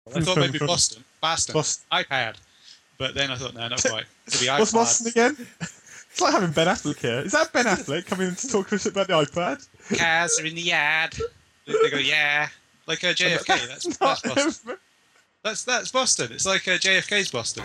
I thought maybe Boston. Boston. iPad. But then I thought, no, not quite. So the What's iPad. Boston again? It's like having Ben Affleck here. Is that Ben Affleck coming in to talk to us about the iPad? Cars are in the yard. They go, yeah. Like JFK. That's Boston. That's Boston. It's like JFK's Boston.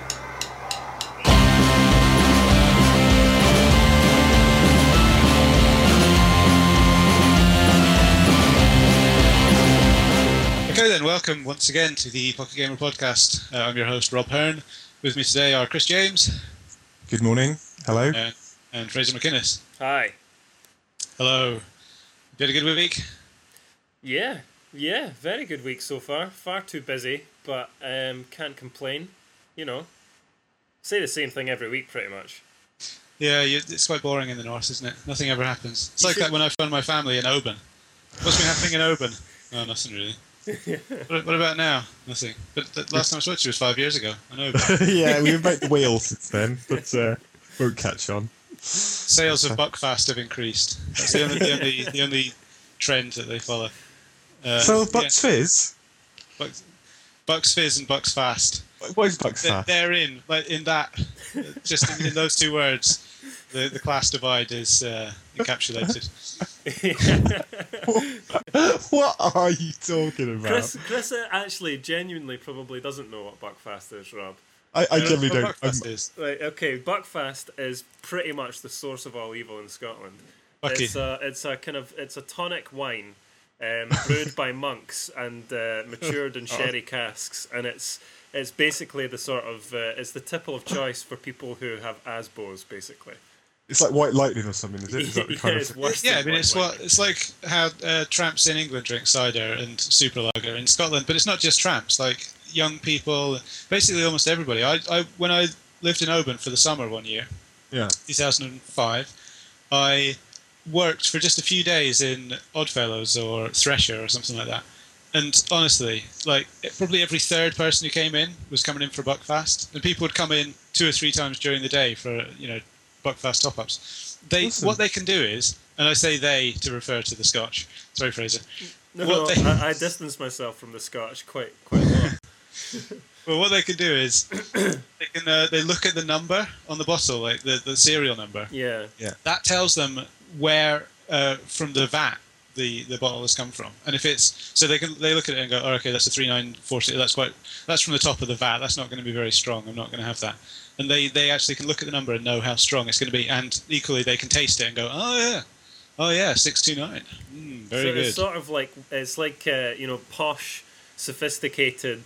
Okay then, welcome once again to the Pocket Gamer Podcast. I'm your host, Rob Hearn. With me today are Chris James. Good morning. Hello. And Fraser McInnes. Hi. Hello. You had a good week? Yeah, very good week so far. Far too busy, but can't complain. You know, say the same thing every week pretty much. Yeah, it's quite boring in the north, isn't it? Nothing ever happens. It's like that when I found my family in Oban. What's been happening in Oban? Oh, nothing really. What about now? Nothing. But the last time I spoke to you was 5 years ago. I know. Yeah, we've made the wheel since then, but won't catch on. Sales of Buckfast have increased. That's the only trend that they follow. So Bucks Fizz? Bucks Fizz and Bucks Fast. What is Bucks Fast? They're in that. Just in those two words, the class divide is encapsulated. What are you talking about? Chris actually genuinely probably doesn't know what Buckfast is, Rob. I generally don't. Buckfast is. Right, okay, Buckfast is pretty much the source of all evil in Scotland. Bucky. It's a tonic wine brewed by monks and matured in sherry casks, and it's basically the sort of it's the tipple of choice for people who have ASBOs, basically. It's like White Lightning or something, is it? Is that the kind it's of... worse. Yeah, I than mean, White it's like how tramps in England drink cider and super lager in Scotland, but it's not just tramps. Like young people, basically almost everybody. When I lived in Oban for the summer one year, 2005, I worked for just a few days in Oddfellows or Thresher or something like that. And honestly, like probably every third person who came in was coming in for Buckfast, and people would come in 2 or 3 times during the day for Buckfast top-ups. Awesome. What they can do is, and I say they to refer to the Scotch. Sorry, Fraser. I distance myself from the Scotch quite a lot. Well, what they can do is they look at the number on the bottle, like the serial number. Yeah. That tells them where from the vat the bottle has come from, and if it's so they look at it and go, oh, okay, that's a 3940. That's from the top of the vat. That's not going to be very strong. I'm not going to have that. And they actually can look at the number and know how strong it's going to be, and equally they can taste it and go, oh yeah, 629. Very good. It's sort of like posh, sophisticated,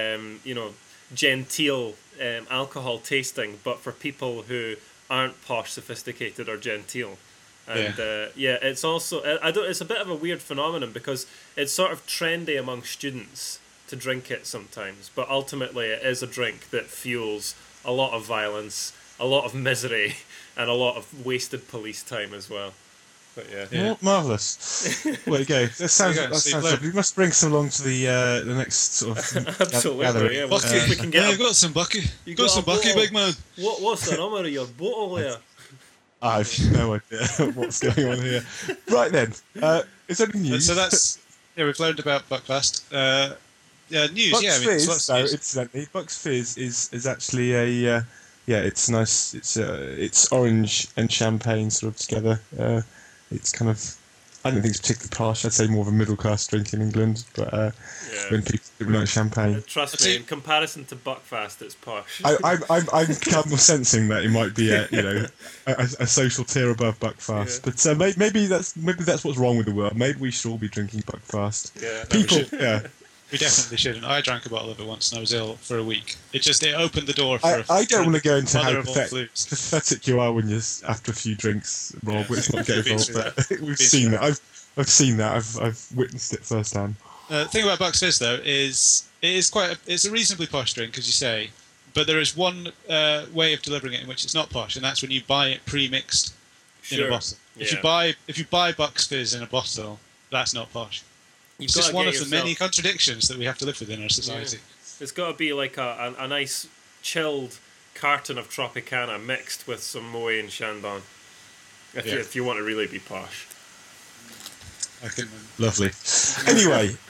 genteel alcohol tasting, but for people who aren't posh, sophisticated, or genteel. And it's also it's a bit of a weird phenomenon because it's sort of trendy among students to drink it sometimes, but ultimately it is a drink that fuels a lot of violence, a lot of misery, and a lot of wasted police time as well. But yeah. Marvellous. There you go. That sounds lovely. We must bring some along to the next sort of absolutely. gathering. Yeah, we'll see if we can get. You got some Bucky. You got some Bucky, big man. What's the number of your bottle there? I've no idea what's going on here. Right then, is there any news? So that's we've learned about Buckfast. News. Bucks Fizz, Fizz, though, incidentally, Bucks Fizz is actually a it's nice. It's orange and champagne sort of together. It's kind of, I don't think it's particularly posh. I'd say more of a middle class drink in England, but when people like champagne, trust me, in comparison to Buckfast, it's posh. I'm kind of sensing that it might be a social tier above Buckfast, but maybe that's what's wrong with the world. Maybe we should all be drinking Buckfast. Yeah, people. We definitely shouldn't. I drank a bottle of it once and I was ill for a week. It opened the door for I don't want to go into how flus. pathetic you are when you're after a few drinks, Rob. Let's not get involved. But we've seen that. I've seen that. I've witnessed it firsthand. The thing about Bucks Fizz though is it's a reasonably posh drink, as you say, but there is one way of delivering it in which it's not posh, and that's when you buy it pre-mixed in a bottle. Yeah. If you buy Bucks Fizz in a bottle, that's not posh. It's just one of the many contradictions that we have to live with in our society. Yeah. It's got to be like a nice chilled carton of Tropicana mixed with some Moët and Chandon, if you want to really be posh. Lovely. Anyway,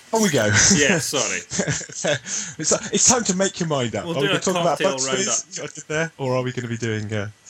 On we go. Yeah, sorry. It's time to make your mind up. We'll are we do going to a talk about cocktail Bucks roundup. Fizz? I did there, or are we going to be doing?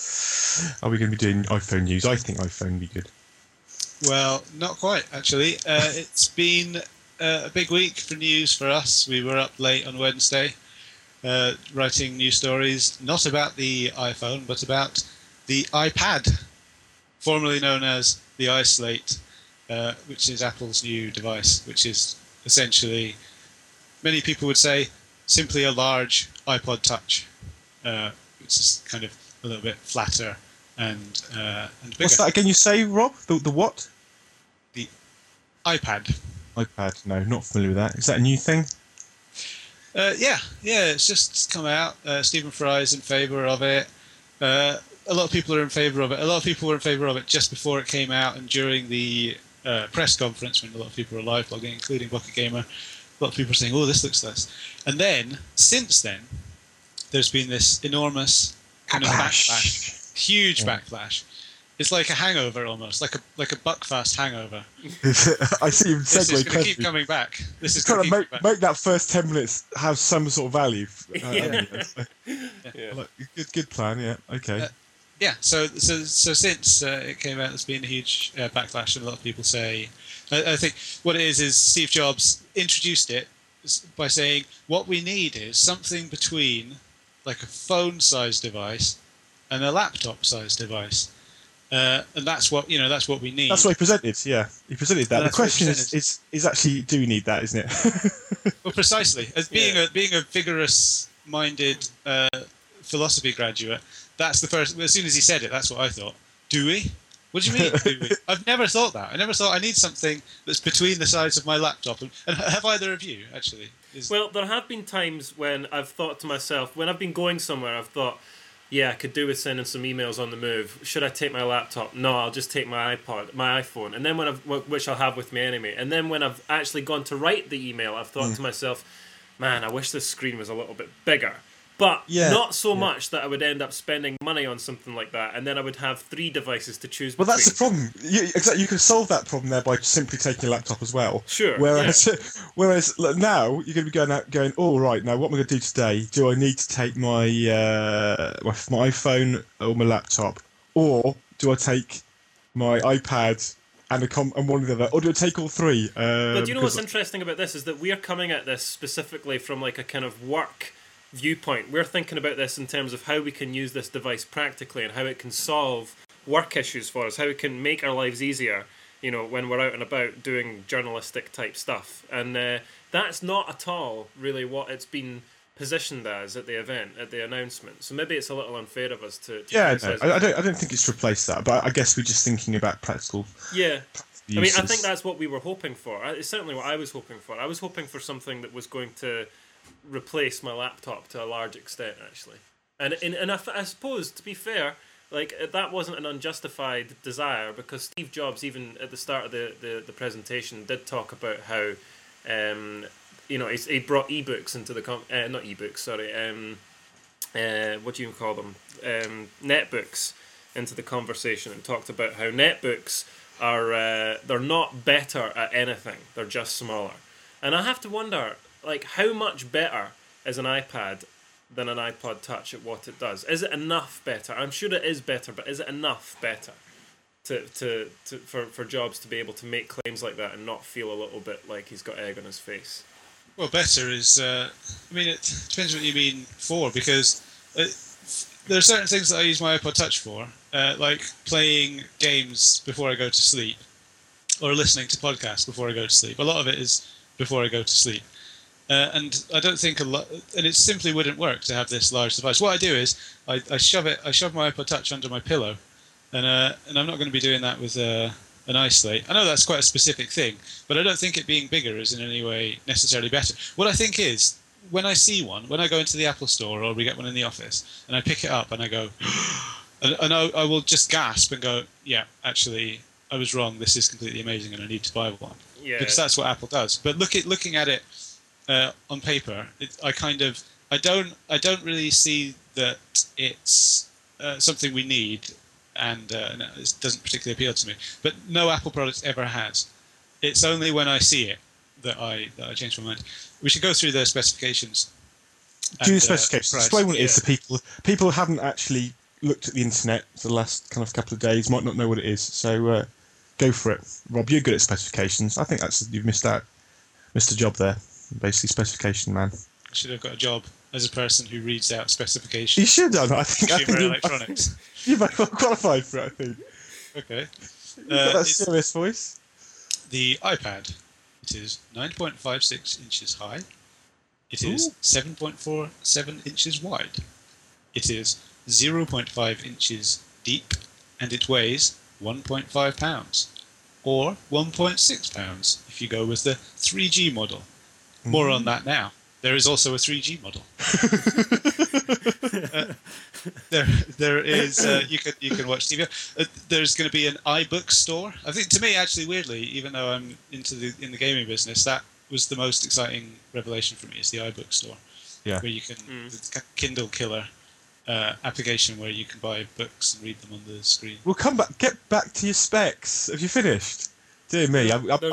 iPhone news? I think iPhone would be good. Well, not quite, actually. It's been a big week for news for us. We were up late on Wednesday writing news stories, not about the iPhone, but about the iPad, formerly known as the iSlate, which is Apple's new device, which is essentially, many people would say, simply a large iPod Touch, which is kind of a little bit flatter and bigger. What's that again? You say, Rob? The what? The iPad. iPad. No, not familiar with that. Is that a new thing? Yeah, it's just come out. Stephen Fry's in favour of it. A lot of people are in favour of it. A lot of people were in favour of it just before it came out and during the press conference when a lot of people were live blogging, including Bucket Gamer. A lot of people were saying, "Oh, this looks nice." And then, since then, there's been this enormous kind of backlash, huge backlash. It's like a hangover almost, like a Buckfast hangover. I see you This is segue going to keep coming back. This is kind going of to make that first 10 minutes have some sort of value. Yeah. Good plan. Yeah. Okay. Yeah, so since it came out, there's been a huge backlash, and a lot of people say, I think what it is Steve Jobs introduced it by saying what we need is something between like a phone-sized device and a laptop-sized device, and that's what we need. That's what he presented. Yeah, he presented that. The That's what he question is actually, do we need that? Isn't it? Well, precisely. As being a vigorous-minded philosophy graduate, that's the first. As soon as he said it, that's what I thought. Do we? What do you mean? Do we? I've never thought that. I never thought I need something that's between the sides of my laptop. And have either of you actually? Well, there have been times when I've thought to myself, when I've been going somewhere, I've thought, yeah, I could do with sending some emails on the move. Should I take my laptop? No, I'll just take my iPhone. And then which I'll have with me anyway. And then when I've actually gone to write the email, I've thought to myself, man, I wish this screen was a little bit bigger. But not so much that I would end up spending money on something like that, and then I would have 3 devices to choose between. Well, that's the problem. You can solve that problem there by simply taking a laptop as well. Sure. Whereas now you're going to be going, all right, now what am I going to do today? Do I need to take my iPhone or my laptop, or do I take my iPad and one of the other, or do I take all 3? But you know what's interesting about this is that we're coming at this specifically from like a kind of work viewpoint. We're thinking about this in terms of how we can use this device practically and how it can solve work issues for us, how it can make our lives easier, when we're out and about doing journalistic type stuff. And that's not at all really what it's been positioned as at the event, at the announcement. So maybe it's a little unfair of us to I don't think it's replaced that, but I guess we're just thinking about practical. Yeah. Uses. I mean, I think that's what we were hoping for. It's certainly what I was hoping for. I was hoping for something that was going to replace my laptop to a large extent, actually. And I suppose, to be fair, like that wasn't an unjustified desire, because Steve Jobs, even at the start of the presentation, did talk about how he brought ebooks into the not ebooks, sorry, what do you call them, netbooks into the conversation, and talked about how netbooks are they're not better at anything, they're just smaller. And I have to wonder, like, how much better is an iPad than an iPod Touch at what it does? Is it enough better? I'm sure it is better, but is it enough better for Jobs to be able to make claims like that and not feel a little bit like he's got egg on his face? Well, better is. It depends what you mean for, because there are certain things that I use my iPod Touch for, like playing games before I go to sleep, or listening to podcasts before I go to sleep. A lot of it is before I go to sleep. And I don't think and it simply wouldn't work to have this large device. What I do is I shove my iPod Touch under my pillow, and I'm not going to be doing that with an iSlate. I know that's quite a specific thing, but I don't think it being bigger is in any way necessarily better. What I think is, when I see one, when I go into the Apple store or we get one in the office, and I pick it up and I go, and I will just gasp and go, yeah, actually, I was wrong. This is completely amazing, and I need to buy one. Yeah. Because that's what Apple does. But looking at it on paper, I don't really see that it's something we need, and it doesn't particularly appeal to me. But no Apple product ever has. It's only when I see it that I changed my mind. We should go through the specifications. Do the and, specifications. price. Explain what it is to people. People who haven't actually looked at the internet for the last kind of couple of days might not know what it is. So go for it, Rob. You're good at specifications. I think you've missed a job there. Basically, specification man. I should have got a job as a person who reads out specifications. You should have. I think electronics. You're very well qualified for it. I think. Okay. You've got that serious voice. The iPad. It is 9.56 inches high. It is 7.47 inches wide. It is 0.5 inches deep, and it weighs 1.5 pounds, or 1.6 pounds if you go with the 3G model. More on that now. There is also a 3G model. There is you can watch TV. There's going to be an iBook store. I think, to me, actually, weirdly, even though I'm in the gaming business, that was the most exciting revelation for me. Is the iBook store, where you can the Kindle killer application where you can buy books and read them on the screen. We'll come back. Get back to your specs. Have you finished? Dear me, I'm going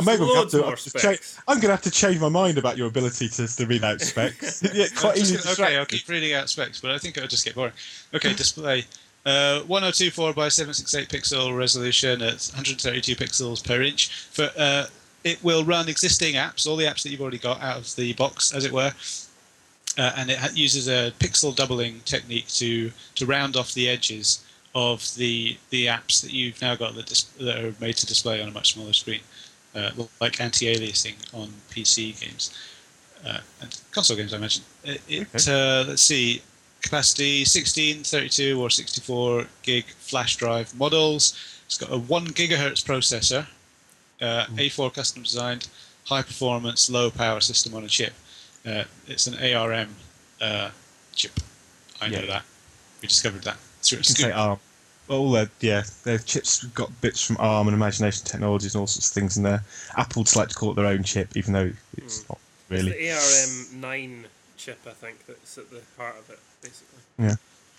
to have to change my mind about your ability to read out specs. Quite easy to okay, I'll keep reading out specs, but I think it'll just get boring. Okay, display. 1024 by 768 pixel resolution at 132 pixels per inch. It will run existing apps, all the apps that you've already got out of the box, as it were. And it uses a pixel doubling technique to round off the edges of the apps that you've now got that are made to display on a much smaller screen, like anti-aliasing on PC games and console games, I imagine. Let's see, capacity 16, 32 or 64 gig flash drive models. It's got a 1 gigahertz processor, A4 custom designed, high performance, low power system on a chip. It's an ARM chip. I know that. We discovered that. You can say ARM. Well, their chips have got bits from ARM and Imagination Technologies and all sorts of things in there. Apple just like to call it their own chip, even though it's not really. It's the ARM9 chip, I think, that's at the heart of it, basically. Yeah.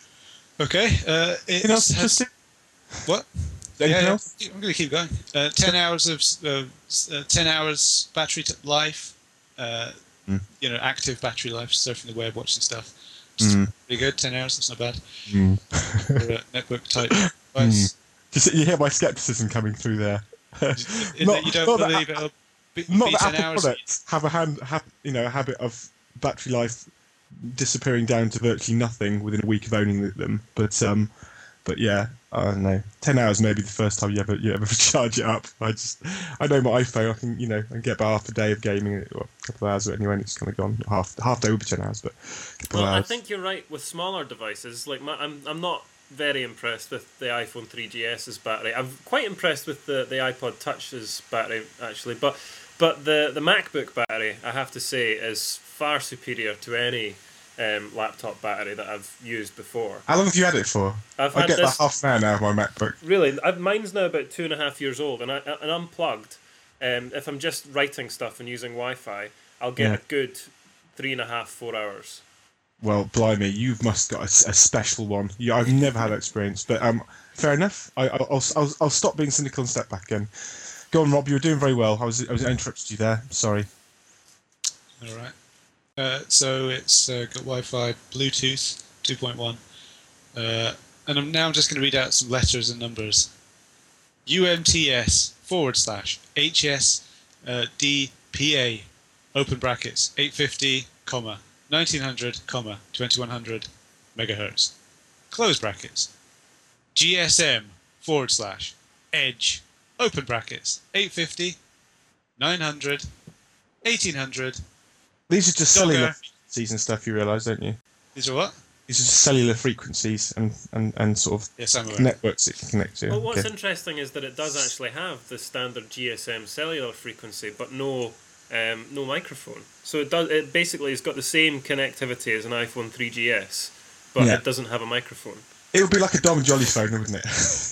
Okay. Anything else interesting? What? Anything else? I'm going to keep going. 10 hours of 10 hours battery life. Active battery life, surfing the web, watching stuff. Pretty good. 10 hours. That's not bad. For a netbook type device. You hear my skepticism coming through there. You don't believe it'll be 10 Apple hours. Products have a habit of battery life disappearing down to virtually nothing within a week of owning them. But yeah, I don't know. 10 hours may be the first time you ever charge it up. I know my iPhone. I can get about half a day of gaming, or a couple of hours anyway, and it's kind of gone. Half day would be 10 hours, but a couple of hours. I think you're right with smaller devices. Like I'm not very impressed with the iPhone 3GS's battery. I'm quite impressed with the iPod Touch's battery actually, but the MacBook battery, I have to say, is far superior to any laptop battery that I've used before. How long have you had it for? I get about half an hour now of my MacBook. Really, mine's now about 2.5 years old, and unplugged. If I'm just writing stuff and using Wi-Fi, I'll get a good 3.5-4 hours. Well, blimey, you must got a special one. I've never had that experience, but fair enough. I'll stop being cynical and step back in. Go on, Rob. You were doing very well. I interrupted you there. Sorry. All right. So it's got Wi-Fi, Bluetooth 2.1, and I'm just going to read out some letters and numbers. UMTS/HS DPA open brackets 850, 1900, 2100 megahertz close brackets. GSM/Edge open brackets 850, 900, 1800. These are just cellular frequencies and stuff, you realise, don't you? These are what? These are just cellular frequencies and sort of networks it can connect to. Well, what's interesting is that it does actually have the standard GSM cellular frequency, but no microphone. So it basically has got the same connectivity as an iPhone 3GS, but it doesn't have a microphone. It would be like a Dom Jolly phone, wouldn't it?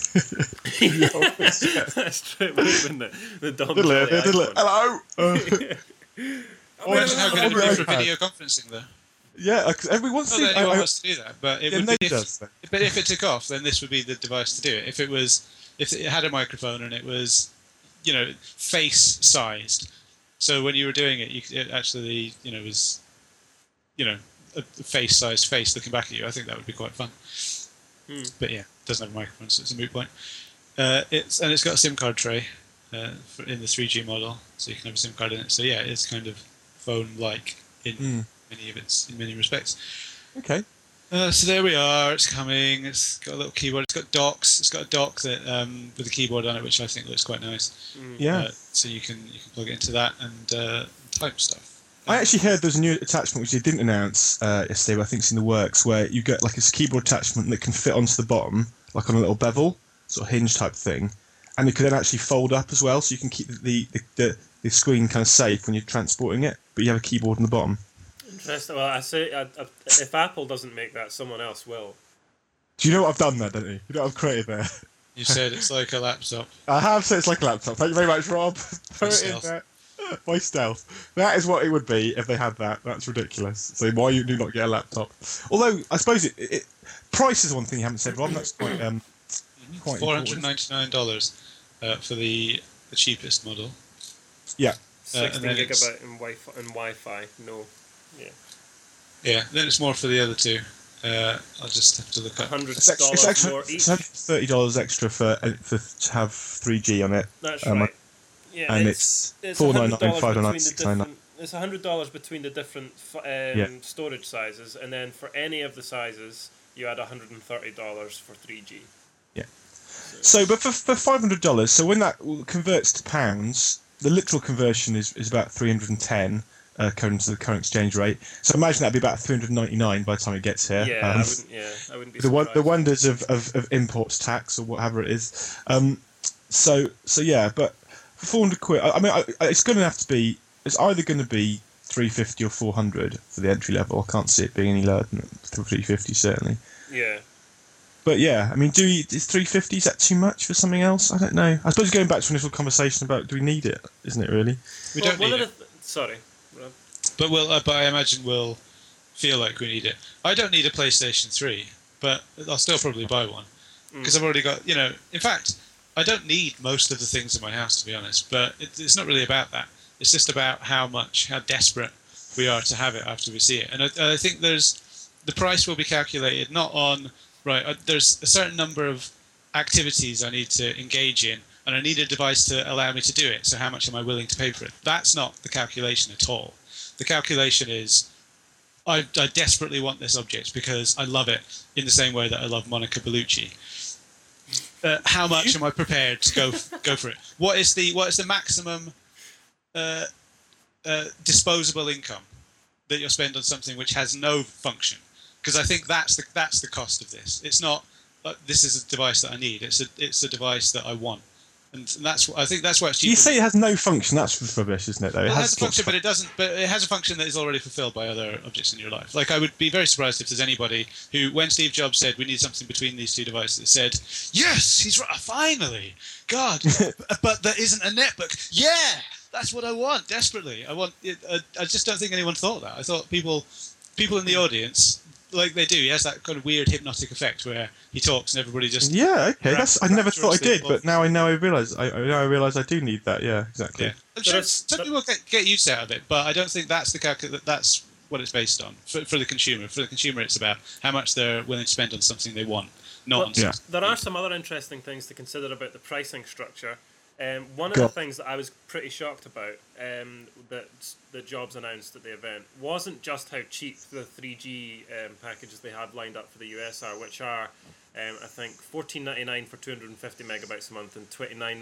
That's true, wouldn't it? The Dom Jolly iPhone. Hello! Imagine how good it would be for video conferencing, though. Yeah, because everyone's not that anyone wants to do that, but it would be. But if it took off, then this would be the device to do it. If it had a microphone and it was, face sized, So when you were doing it, it actually, was, a face-sized face looking back at you. I think that would be quite fun. But yeah, it doesn't have a microphone, so it's a moot point. It's got a SIM card tray in the 3G model, so you can have a SIM card in it. So yeah, it's kind of phone-like in many respects. Okay. So there we are. It's coming. It's got a little keyboard. It's got docks. It's got a dock that with a keyboard on it, which I think looks quite nice. Yeah. So you can plug it into that and type stuff. I actually heard there's a new attachment which they didn't announce yesterday, but I think it's in the works, where you get like a keyboard attachment that can fit onto the bottom, like on a little bevel, sort of hinge type thing, and it could then actually fold up as well, so you can keep the screen kind of safe when you're transporting it, but you have a keyboard on the bottom. Interesting. Well, I say if Apple doesn't make that, someone else will. Do you know what I've done there, don't you? You know what I've created there? You said it's like a laptop. I have said it's like a laptop. Thank you very much, Rob. Put it in there. By stealth. That is what it would be if they had that. That's ridiculous. So why you do not get a laptop? Although I suppose it price is one thing you haven't said, Rob. That's quite $499 for the cheapest model. Yeah. 16 gigabyte and Wi-Fi. No. Yeah. Yeah. Then it's more for the other two. I'll just have to look up. $100 more each. It's $30 extra for to have 3G on it. That's right. Yeah, and it's $499, $599, $699. It's $100 between the different storage sizes, and then for any of the sizes, you add $130 for 3G. Yeah. So but for $500, so when that converts to pounds, the literal conversion is about 310 according to the current exchange rate. So imagine that'd be about 399 by the time it gets here. Yeah, I wouldn't be surprised. The wonders of imports tax or whatever it is. So yeah, but for £400, I mean, it's going to have to be. It's either going to be 350 or 400 for the entry level. I can't see it being any lower than 350 certainly. Yeah. But yeah, I mean, is 350? Is that too much for something else? I don't know. I suppose going back to initial conversation about do we need it, isn't it really? We don't need it. Sorry, Rob. But I imagine we'll feel like we need it. I don't need a PlayStation 3, but I'll still probably buy one because I've already got. In fact, I don't need most of the things in my house, to be honest. But it's not really about that. It's just about how desperate we are to have it after we see it. And I think the price will be calculated not on there's a certain number of activities I need to engage in, and I need a device to allow me to do it. So how much am I willing to pay for it? That's not the calculation at all. The calculation is I desperately want this object because I love it in the same way that I love Monica Bellucci. How much am I prepared to go for it? What is the maximum disposable income that you'll spend on something which has no function? Because I think that's the cost of this. It's not this is a device that I need. It's a device that I want, and I think that's why it's cheaper. You say it has no function. That's rubbish, isn't it? Though it has a function, but it doesn't. But it has a function that is already fulfilled by other objects in your life. Like I would be very surprised if there's anybody who, when Steve Jobs said we need something between these two devices, said, "Yes, he's right. Finally, God, but there isn't a netbook." Yeah, that's what I want desperately. I want. I just don't think anyone thought that. I thought people in the audience. Like they do, he has that kind of weird hypnotic effect where he talks and everybody just I never thought I did, but now I realise I do need that. Yeah, exactly. Yeah. I'm sure some people get use out of it, but I don't think that's that's what it's based on for the consumer. For the consumer, it's about how much they're willing to spend on something they want, not on something. There are some other interesting things to consider about the pricing structure. One of the things that I was pretty shocked about that Jobs announced at the event wasn't just how cheap the 3G packages they have lined up for the US are, which are, I think, $14.99 for 250 megabytes a month and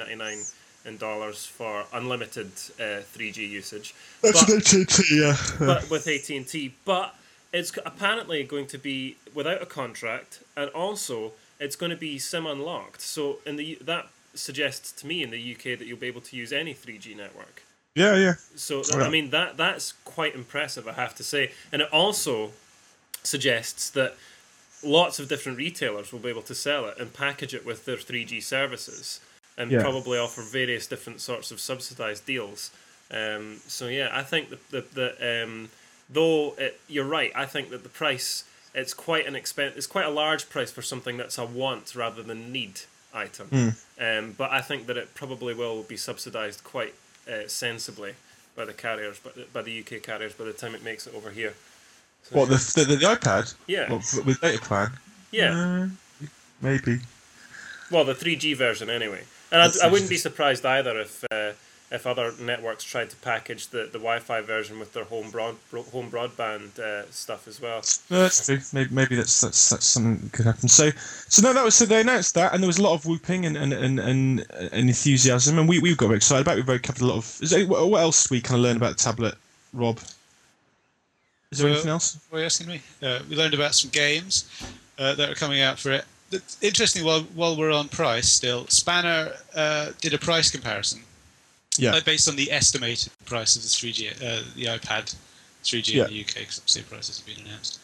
$29.99 for unlimited 3G usage. That's an AT&T, yeah. But with AT&T, but it's apparently going to be without a contract, and also it's going to be SIM unlocked. So that suggests to me in the UK that you'll be able to use any 3G network. Yeah. So I mean that's quite impressive, I have to say, and it also suggests that lots of different retailers will be able to sell it and package it with their 3G services and probably offer various different sorts of subsidized deals. So yeah, I think that though you're right, I think that the price it's quite a large price for something that's a want rather than need item. But I think that it probably will be subsidised quite sensibly by the carriers, by the UK carriers, by the time it makes it over here. So, What, the iPad? Yeah. What, with data plan? Yeah. Maybe. Well, the 3G version anyway. And I wouldn't be surprised either if other networks tried to package the Wi-Fi version with their home broadband stuff as well. That's true. Maybe that's something that could happen. So they announced that, and there was a lot of whooping and enthusiasm, and we got very excited about it. We both covered a lot of. What else did we kind of learn about the tablet, Rob? Is there anything else? What are you asking me? We learned about some games that are coming out for it. Interestingly, while we're on price still, Spanner did a price comparison. Yeah. Based on the estimated price of the 3G, the iPad 3G in the UK, because obviously prices have been announced.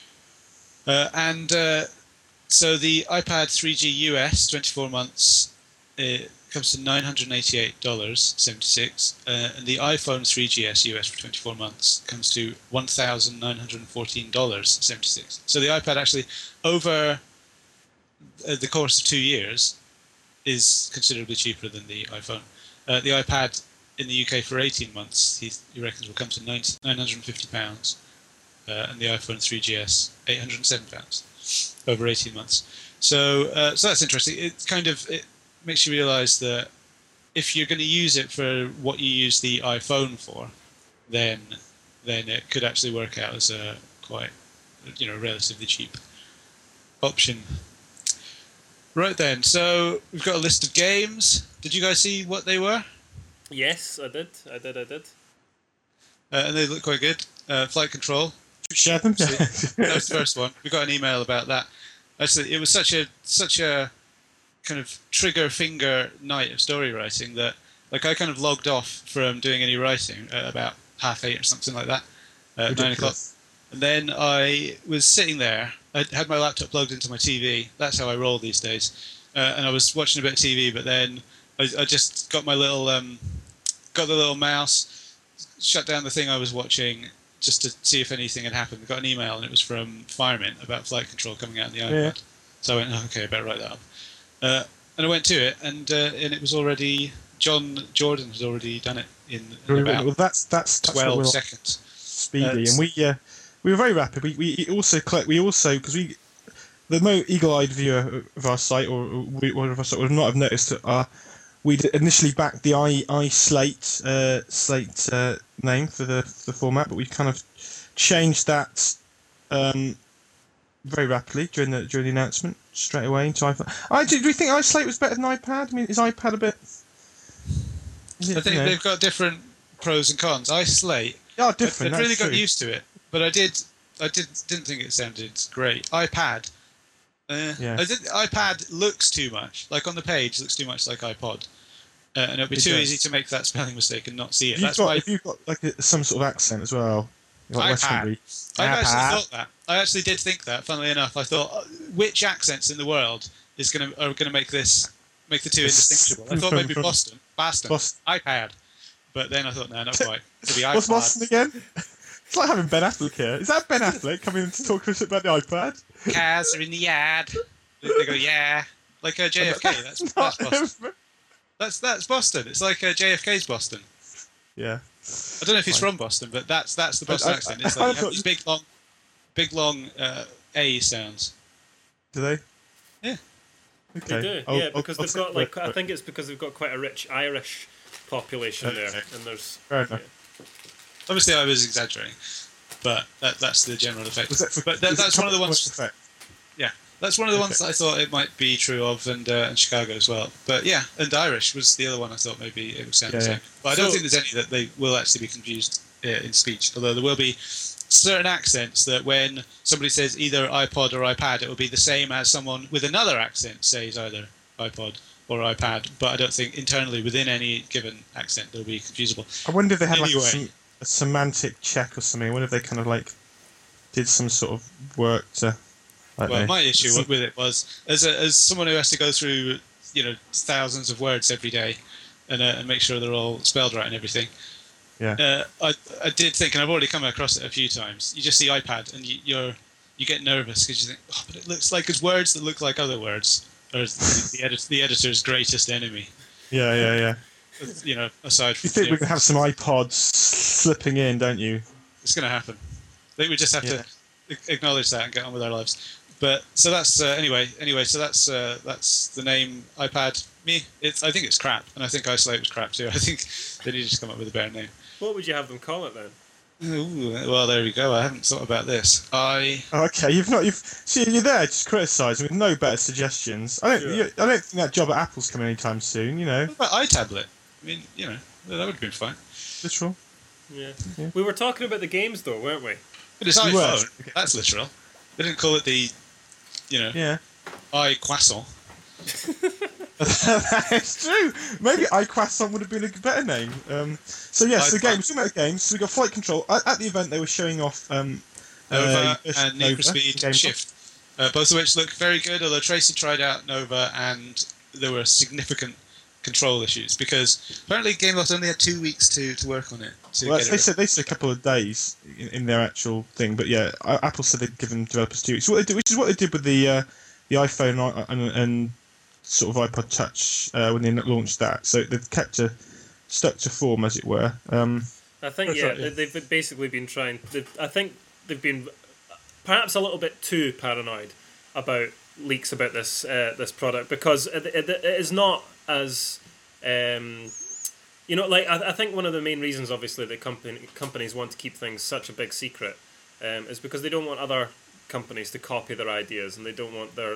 So the iPad 3G US, 24 months, it comes to $988.76, and the iPhone 3GS US for 24 months comes to $1,914.76. So the iPad actually, over the course of 2 years, is considerably cheaper than the iPhone. The iPad in the UK for 18 months, he reckons will come to £950, and the iPhone 3GS £807 over 18 months. So that's interesting. It makes you realise that if you're going to use it for what you use the iPhone for, then it could actually work out as a quite relatively cheap option. Right then, so we've got a list of games. Did you guys see what they were? Yes, I did. And they look quite good. Flight Control. Share them? That was the first one. We got an email about that. Actually, it was such a kind of trigger finger night of story writing that I kind of logged off from doing any writing at about 8:30 or something like that, at 9 o'clock. And then I was sitting there. I had my laptop plugged into my TV. That's how I roll these days. And I was watching a bit of TV, but then I just got my little got the little mouse, shut down the thing I was watching just to see if anything had happened. I got an email, and it was from Fireman about flight control coming out in the iPad. Yeah. So I went, okay, I better write that up. And I went to it, and it was already John Jordan had already done it in about that's 12 seconds. Speedy, and we were very rapid. We also because the more eagle-eyed viewer of our site or one of us would not have noticed that we'd initially backed the iSlate name for the format, but we kind of changed that very rapidly during the announcement straight away into iPhone. Do we think iSlate was better than iPad? I mean, is iPad a bit? I think they've got different pros and cons. iSlate, different. I really got used to it, but I didn't think it sounded great. iPad. iPad looks too much like on the page. Looks too much like iPod, and it'll be too easy to make that spelling mistake and not see it. If you've got some sort of accent as well, like iPad. I've actually thought that. I actually did think that. Funnily enough, I thought which accents in the world are gonna make the two indistinguishable. I thought maybe Boston, iPad, but then I thought no, not quite. It'll be iPad. What's Boston again? It's like having Ben Affleck here. Is that Ben Affleck coming to talk to us about the iPad? Cars are in the yard. They go, yeah. Like JFK. That's Boston. That's Boston. It's like JFK's Boston. Yeah. I don't know if he's from Boston, but that's the Boston accent. It's like you have these big long A sounds. Do they? Yeah. They Okay. do. Because they've got I think it's because they've got quite a rich Irish population there, and there's. Fair enough. Obviously, I was exaggerating, but that's the general effect. That's one of the ones. Effect? Yeah, that's one of the ones that I thought it might be true of, and Chicago as well. But yeah, and Irish was the other one I thought maybe it would sound the same. But I don't think there's any that they will actually be confused in speech. Although there will be certain accents that when somebody says either iPod or iPad, it will be the same as someone with another accent says either iPod or iPad. But I don't think internally within any given accent they'll be confusable. I wonder if they had a semantic check or something. I wonder if they kind of did some sort of work to. My issue with it was as someone who has to go through thousands of words every day and make sure they're all spelled right and everything. Yeah. I did think, and I've already come across it a few times. You just see iPad and you get nervous because you think, oh, but it looks like it's words that look like other words, or the editor's greatest enemy. Yeah. aside You from think we're going to have some iPods slipping in, don't you? it's going to happen. I think we just have to acknowledge that and get on with our lives. But so that's anyway. So that's the name iPad Me. I think it's crap, and I think Isolate was crap too. I think they need to come up with a better name. What would you have them call it then? Ooh, well, there we go. I haven't thought about this. Okay, you're there just criticising with no better suggestions. I don't think that job at Apple's coming anytime soon. What about iTablet? I mean, that would have been fine. Literal. Yeah. We were talking about the games though, weren't we? But it's iPhone. Okay. That's literal. They didn't call it the, iCroissant. That's true. Maybe iCroissant would have been a better name. So the games. Talking about the games. So we got Flight Control at the event. They were showing off Nova and Need for Speed Shift, both of which look very good. Although Tracy tried out Nova and there were significant control issues because apparently Gameloft only had 2 weeks to work on it. They said a couple of days in their actual thing, but yeah, Apple said they'd given developers 2 weeks. Which is what they did with the iPhone and sort of iPod Touch when they launched that. So they've stuck to form, as it were. I think they've basically been trying. I think they've been perhaps a little bit too paranoid about leaks about this product because it is not as I think one of the main reasons, obviously, that companies want to keep things such a big secret is because they don't want other companies to copy their ideas and they don't want their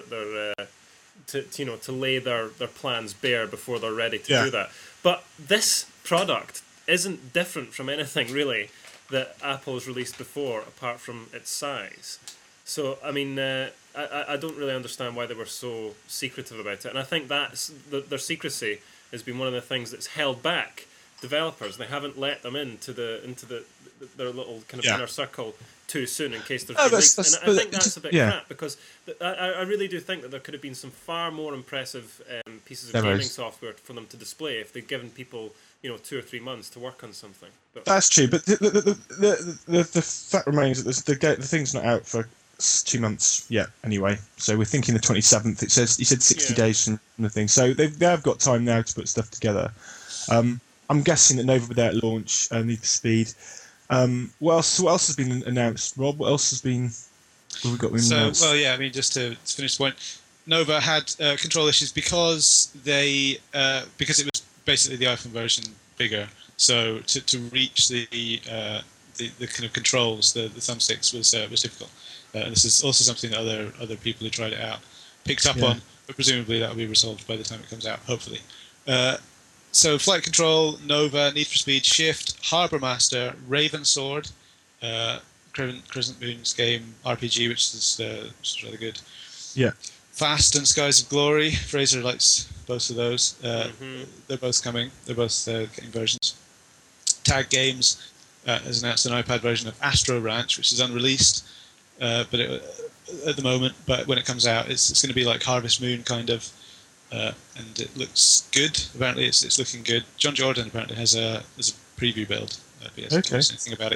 to lay their plans bare before they're ready to do that. But this product isn't different from anything really that Apple has released before, apart from its size. So I mean, I don't really understand why they were so secretive about it, and I think that's their secrecy has been one of the things that's held back developers. They haven't let them into their little kind of inner circle too soon in case there's leaks. And I think that's a bit crap because I really do think that there could have been some far more impressive pieces of gaming software for them to display if they'd given people 2 or 3 months to work on something. But that's true, but the fact remains that the thing's not out for 2 months yet anyway, so we're thinking the 27th. He said 60 days from the thing, so they have got time now to put stuff together. I'm guessing that Nova will be there at launch. Need for Speed. What else has been announced, Rob? What else has been? What have we got announced? Well, yeah, I mean, just to finish the point, Nova had control issues because it was basically the iPhone version bigger. So to reach the kind of controls, the thumbsticks was difficult. This is also something that other people who tried it out picked up on, but presumably that will be resolved by the time it comes out, hopefully. So Flight Control, Nova, Need for Speed, Shift, Harbour Master, Raven Sword, Crescent Moon's game RPG, which is rather good. Yeah. Fast and Skies of Glory. Fraser likes both of those. They're both coming. They're both getting versions. Tag Games has announced an iPad version of Astro Ranch, which is unreleased, at the moment. But when it comes out, it's going to be like Harvest Moon kind of, and it looks good. Apparently, it's looking good. John Jordan apparently has a preview build. But he hasn't told us anything about it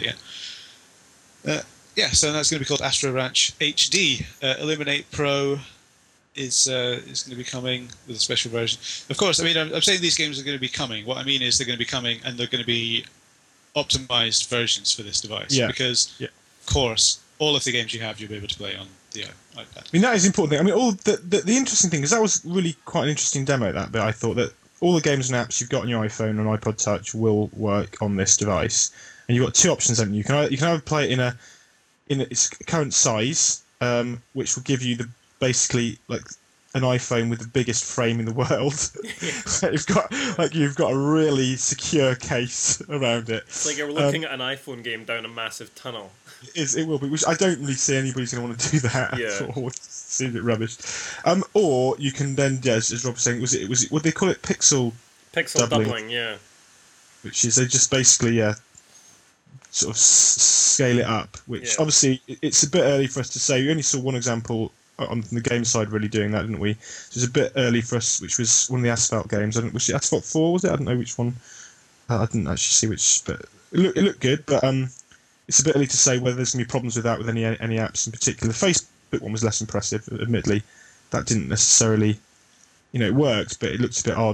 yet. So that's going to be called Astro Ranch HD. Illuminate Pro is going to be coming with a special version. Of course, I mean, I'm saying these games are going to be coming. What I mean is they're going to be coming, and they're going to be optimized versions for this device. Yeah. Because, of course, all of the games you have, you'll be able to play on the iPad. I mean, that is an important thing. I mean, all the interesting thing is that was really quite an interesting demo. That bit, I thought that all the games and apps you've got on your iPhone and iPod Touch will work on this device, and you've got two options, haven't you? You can either play it in its current size, which will give you basically like an iPhone with the biggest frame in the world. you've got a really secure case around it. It's like you're looking at an iPhone game down a massive tunnel. It will be, which I don't really see anybody's going to want to do that. Yeah. It seems a bit rubbish. Or you can then, as Rob was saying, was it what they call it, pixel doubling, yeah. Which is they just basically sort of scale it up. Which obviously it's a bit early for us to say. We only saw one example on the game side really doing that, didn't we? So it was a bit early for us, which was one of the Asphalt games. Was it Asphalt 4, was it? I don't know which one. I didn't actually see which, but it looked good. But it's a bit early to say whether there's going to be problems with that with any apps in particular. The Facebook one was less impressive, admittedly. That didn't necessarily, it worked, but it looked a bit odd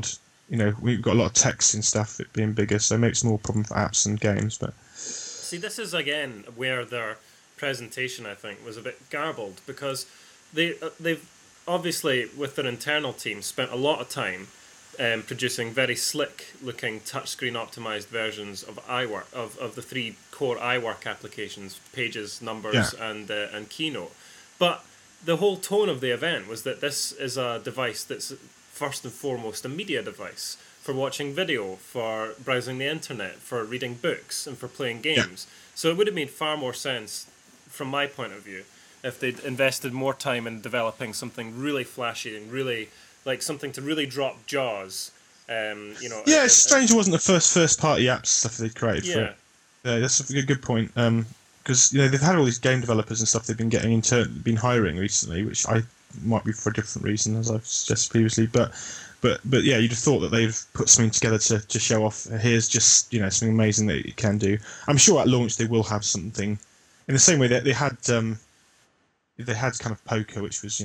we've got a lot of text and stuff, it being bigger, so maybe it's more problem for apps and games. But see, this is again where their presentation, I think, was a bit garbled, because they've obviously, with their internal team, spent a lot of time producing very slick-looking touchscreen optimized versions of iWork, of the 3 core iWork applications: Pages, Numbers, and Keynote. But the whole tone of the event was that this is a device that's first and foremost a media device for watching video, for browsing the internet, for reading books, and for playing games. So it would have made far more sense, from my point of view, if they'd invested more time in developing something really flashy and really, like, something to really drop jaws. It's strange it wasn't the first party apps stuff they created for it. Yeah, that's a good point. Because they've had all these game developers and stuff they've been been hiring recently, which might be for a different reason, as I've suggested previously. But yeah, you'd have thought that they'd put something together to show off. Here's just something amazing that it can do. I'm sure at launch they will have something in the same way that they had kind of poker, which was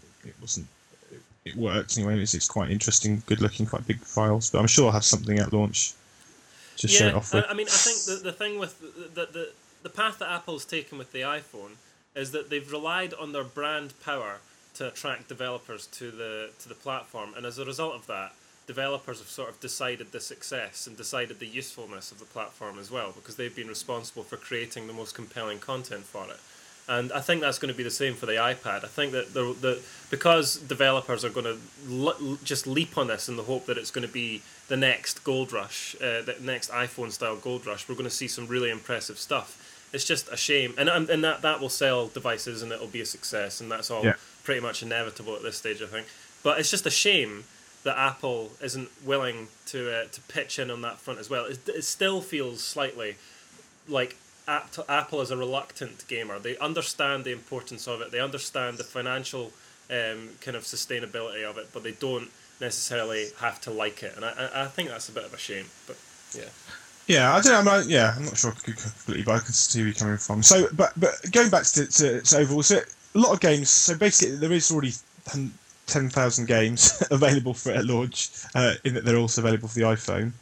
it worked anyway. It's quite interesting, good looking, quite big files. But I'm sure I'll have something at launch to show it off with. I mean, I think the thing with the path that Apple's taken with the iPhone is that they've relied on their brand power to attract developers to the platform, and as a result of that, developers have sort of decided the success and decided the usefulness of the platform as well, because they've been responsible for creating the most compelling content for it. And I think that's going to be the same for the iPad. I think that because developers are going to just leap on this in the hope that it's going to be the next gold rush, the next iPhone-style gold rush, we're going to see some really impressive stuff. It's just a shame. And that will sell devices and it'll be a success, and that's all pretty much inevitable at this stage, I think. But it's just a shame that Apple isn't willing to pitch in on that front as well. It still feels slightly like Apple is a reluctant gamer. They understand the importance of it. They understand the financial kind of sustainability of it, but they don't necessarily have to like it. And I think that's a bit of a shame. But yeah. Yeah, I don't know. I'm not sure completely, but I can see where you're coming from. So, but going back to overall, so a lot of games. So basically, there is already 10,000 games available for it at launch. In that they're also available for the iPhone.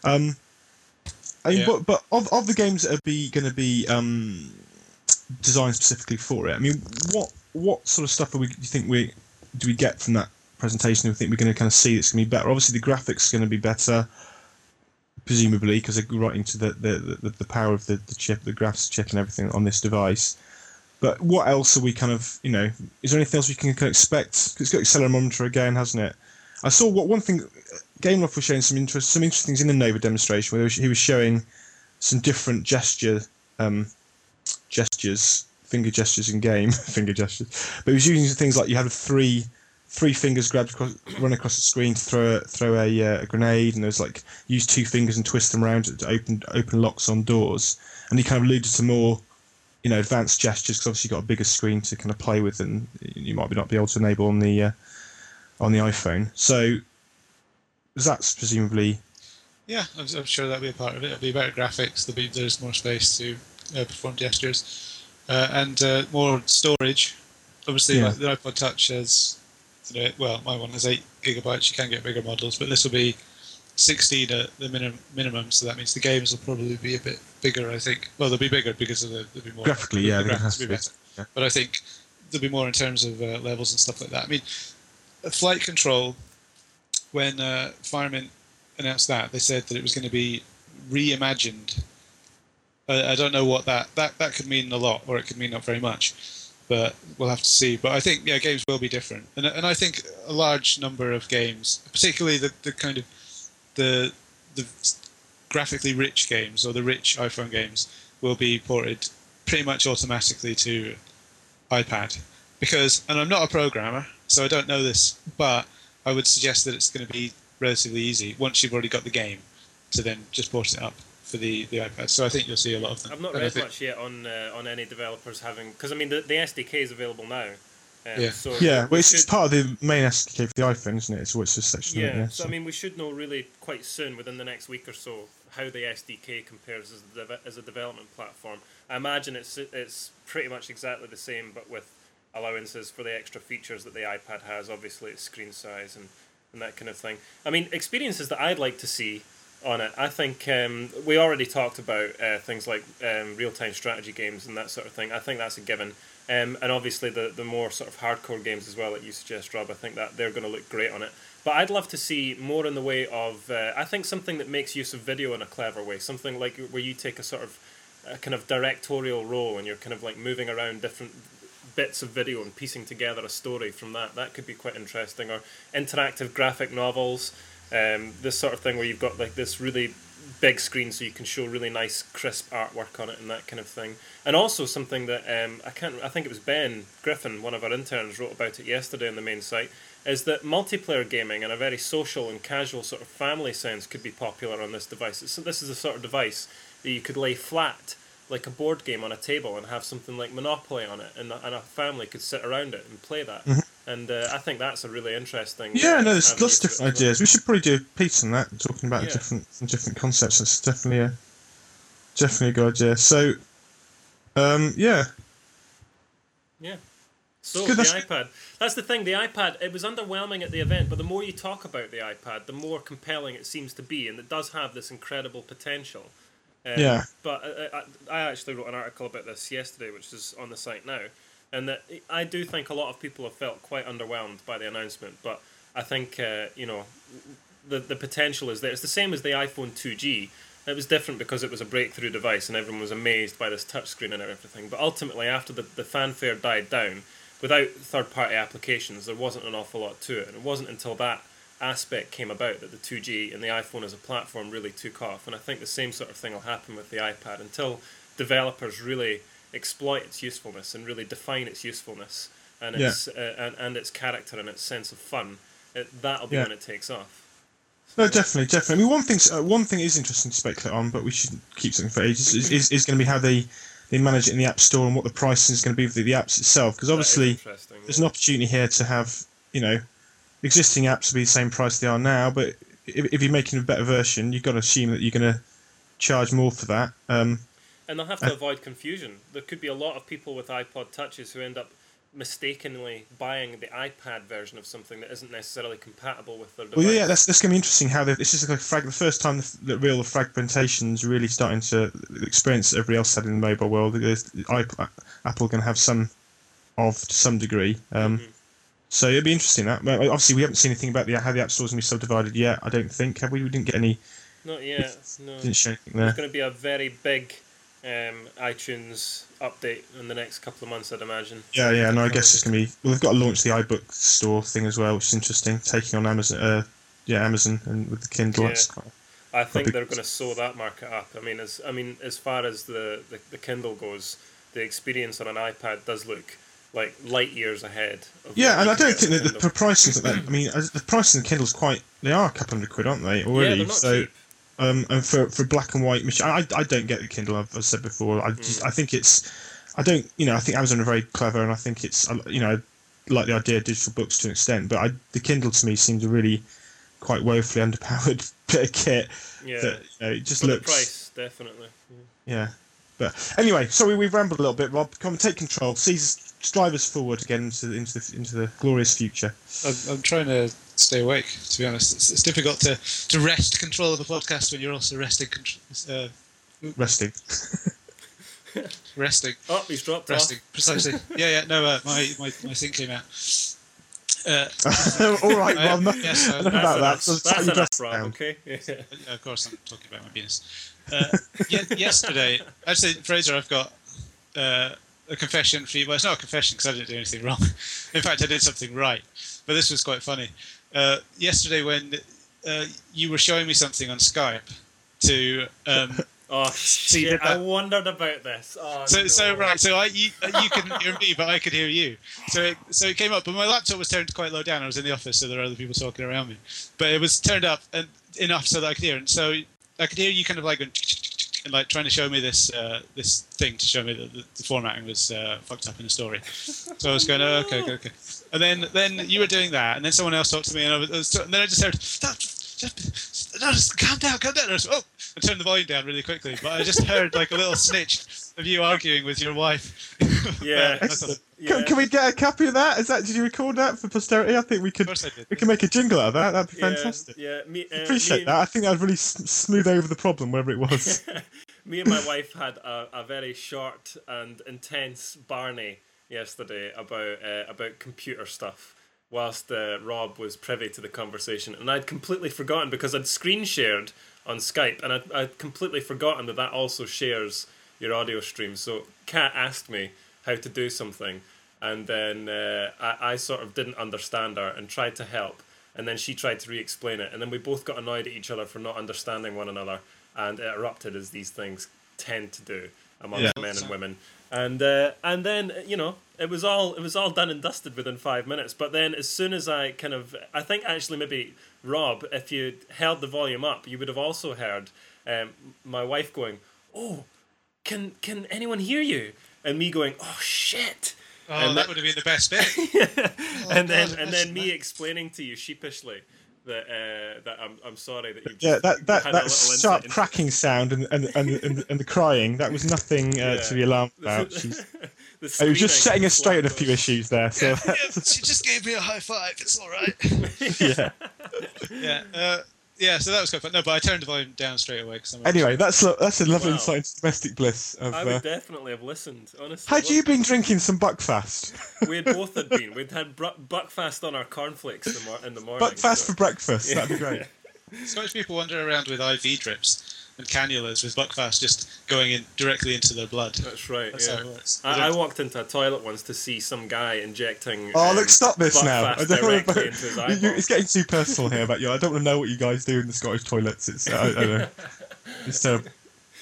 But of the games that are going to be designed specifically for it, I mean, what sort of stuff do we get from that presentation? Do we think we're going to kind of see that's going to be better? Obviously, the graphics are going to be better, presumably, because they're right into the power of the chip, the graphics chip, and everything on this device. But what else are we kind of, is there anything else we can kind of expect? 'Cause it's got accelerometer again, hasn't it? I saw one thing. Gameloft was showing some interesting things in the Nova demonstration, where he was showing some different gestures, finger gestures in game, finger gestures. But he was using things like you had three fingers run across the screen to throw a grenade, and there's like use 2 fingers and twist them around to open locks on doors. And he kind of alluded to more, advanced gestures, because obviously you've got a bigger screen to kind of play with, and you might not be able to enable on the iPhone. So that's presumably. Yeah, I'm sure that'll be a part of it. It'll be better graphics. There's more space to perform gestures, and more storage. Obviously, the iPod Touch has, my one has 8 gigabytes. You can get bigger models, but this will be 16 at the minimum. So that means the games will probably be a bit bigger, I think. Well, they'll be bigger because there'll be more. Graphically, yeah, the graphics has to be better. Yeah. But I think there'll be more in terms of levels and stuff like that. I mean, flight control. When Fireman announced that, they said that it was going to be reimagined. I don't know what that could mean a lot, or it could mean not very much, but we'll have to see. But I think games will be different, and I think a large number of games, particularly the kind of the graphically rich games or the rich iPhone games, will be ported pretty much automatically to iPad. And I'm not a programmer, so I don't know this, but I would suggest that it's going to be relatively easy once you've already got the game to then just port it up for the iPad. So I think you'll see a lot of them. I've not read much yet on any developers having, because I mean the SDK is available now. So it's part of the main SDK for the iPhone, isn't it? So it's just section. So I mean, we should know really quite soon, within the next week or so, how the SDK compares as a development platform. I imagine it's pretty much exactly the same, but with allowances for the extra features that the iPad has. Obviously, its screen size and and that kind of thing. I mean, experiences that I'd like to see on it. I think we already talked about things like real-time strategy games and that sort of thing. I think that's a given. And obviously the more sort of hardcore games as well that you suggest, Rob, I think that they're going to look great on it. But I'd love to see more in the way of, I think something that makes use of video in a clever way. Something like where you take a sort of a kind of directorial role and you're kind of like moving around different bits of video and piecing together a story from that. That could be quite interesting. Or interactive graphic novels. This sort of thing where you've got like this really big screen so you can show really nice crisp artwork on it and that kind of thing. And also something that I think it was Ben Griffin, one of our interns, wrote about it yesterday on the main site, is that multiplayer gaming in a very social and casual sort of family sense could be popular on this device. So this is the sort of device that you could lay flat like a board game on a table and have something like Monopoly on it, and a family could sit around it and play that. Mm-hmm. And I think that's a really interesting. Yeah, no, there's lots of different ideas. We should probably do a piece on that, talking about different concepts. That's definitely a good idea. So, yeah. So the iPad. That's the thing. The iPad. It was underwhelming at the event, but the more you talk about the iPad, the more compelling it seems to be, and it does have this incredible potential. But I actually wrote an article about this yesterday, which is on the site now, and that I do think a lot of people have felt quite underwhelmed by the announcement. But I think the potential is there. It's the same as the iPhone 2G. It was different because it was a breakthrough device, and everyone was amazed by this touchscreen and everything. But ultimately, after the fanfare died down, without third-party applications, there wasn't an awful lot to it, and it wasn't until that aspect came about that the 2G and the iPhone as a platform really took off. And I think the same sort of thing will happen with the iPad until developers really exploit its usefulness and really define its usefulness and its and its character and its sense of fun. That'll be when it takes off. No, definitely. I mean, one thing is interesting to speculate on, but we shouldn't keep something for ages. Is going to be how they manage it in the App Store and what the pricing is going to be for the apps itself. Because obviously, there's an opportunity here to have existing apps will be the same price they are now, but if you're making a better version, you've got to assume that you're going to charge more for that. And they'll have to avoid confusion. There could be a lot of people with iPod Touches who end up mistakenly buying the iPad version of something that isn't necessarily compatible with their device. Well, yeah, that's going to be interesting. How this is like the first time the real fragmentation's really starting to experience that everybody else had in the mobile world. Apple going to have some to some degree. So it'll be interesting. That obviously we haven't seen anything about how the App Store's going to be subdivided yet. I don't think, have we? We didn't get any. Not yet. No. Didn't show anything there. There's going to be a very big iTunes update in the next couple of months, I'd imagine. Yeah. No, I guess it's going to be. Well, they've got to launch the iBook store thing as well, which is interesting. Taking on Amazon. Amazon and with the Kindle. Yeah. I think they're going to sew that market up. I mean, as far as the Kindle goes, the experience on an iPad does look like light years ahead. And I don't think that the pricing like that. I mean, the pricing of Kindle's they are a couple £100, aren't they? Already. Yeah, they're not cheap. And for black and white machine, I don't get the Kindle. I've said before. I think I think Amazon are very clever, and I think it's I like the idea of digital books to an extent. But the Kindle to me seems a really quite woefully underpowered bit of kit. Yeah. That, it just for looks. The price, definitely. Yeah. But anyway, sorry we've rambled a little bit, Rob. Come and take control. Drive us forward again into the glorious future. I'm trying to stay awake. To be honest, it's difficult to wrest control of the podcast when you're also resting. Resting. Resting. Oh, he's dropped resting. Off. Precisely. Yeah. No, my thing came out. All right, Rob. Yes, I don't know about that. That's enough, Rob. Okay. Of course, I'm talking about my penis. Yesterday, actually, Fraser, I've got a confession for you. Well, it's not a confession because I didn't do anything wrong. In fact, I did something right. But this was quite funny. Yesterday, when you were showing me something on Skype to oh shit! I wondered about this. Oh, so no. you couldn't hear me, but I could hear you. So it came up, but my laptop was turned quite low down. I was in the office, so there were other people talking around me. But it was turned up and enough so that I could hear. And so I could hear you kind of like going and like trying to show me this thing to show me that the formatting was fucked up in the story. So I was going, oh, okay. And then you were doing that, and then someone else talked to me, and then I just heard, stop, just calm down. And I was, I turned the volume down really quickly, but I just heard like a little snitch of you arguing with your wife Yeah. Excellent. Yeah. Can we get a copy of that? Did you record that for posterity? I think we could. Of course I did. We can make a jingle out of that. That'd be Yeah, fantastic. yeah. Appreciate that. I think that would really smooth over the problem, wherever it was. Me and my wife had a very short and intense Barney yesterday about computer stuff, whilst Rob was privy to the conversation, and I'd completely forgotten because I'd screen shared on Skype, and I'd completely forgotten that also shares your audio stream. So Kat asked me how to do something, and then I sort of didn't understand her and tried to help, and then she tried to re-explain it, and then we both got annoyed at each other for not understanding one another, and it erupted as these things tend to do amongst men and women. And then it was all done and dusted within 5 minutes. But then as soon as I think actually maybe Rob, if you held the volume up, you would have also heard my wife going, "Oh, can anyone hear you?" And me going, "Oh shit." Oh, and that would have been the best bit. and then me explaining to you sheepishly that I'm sorry that you've Yeah, just that had a little sharp insight cracking sound and the crying, that was nothing to be alarmed about. I was just setting us straight on a few issues there. So She just gave me a high five. It's all right. yeah. Yeah, so that was quite fun. No, but I turned the volume down straight away. Anyway, that's a lovely Wow. insight into domestic bliss. I would definitely have listened, honestly. Had you been drinking some Buckfast? We had both had been. We'd had Buckfast on our cornflakes in the morning. Buckfast for breakfast. That'd be great. Scottish people wander around with IV drips and cannulas with Buckfast just going in directly into their blood. That's right. That's how it works. I walked into a toilet once to see some guy injecting. Oh, look! Stop this now. I Buckfast don't want directly to. into his eyeball. It's getting too personal here about you. I don't want to know what you guys do in the Scottish toilets. It's I don't know. It's terrible.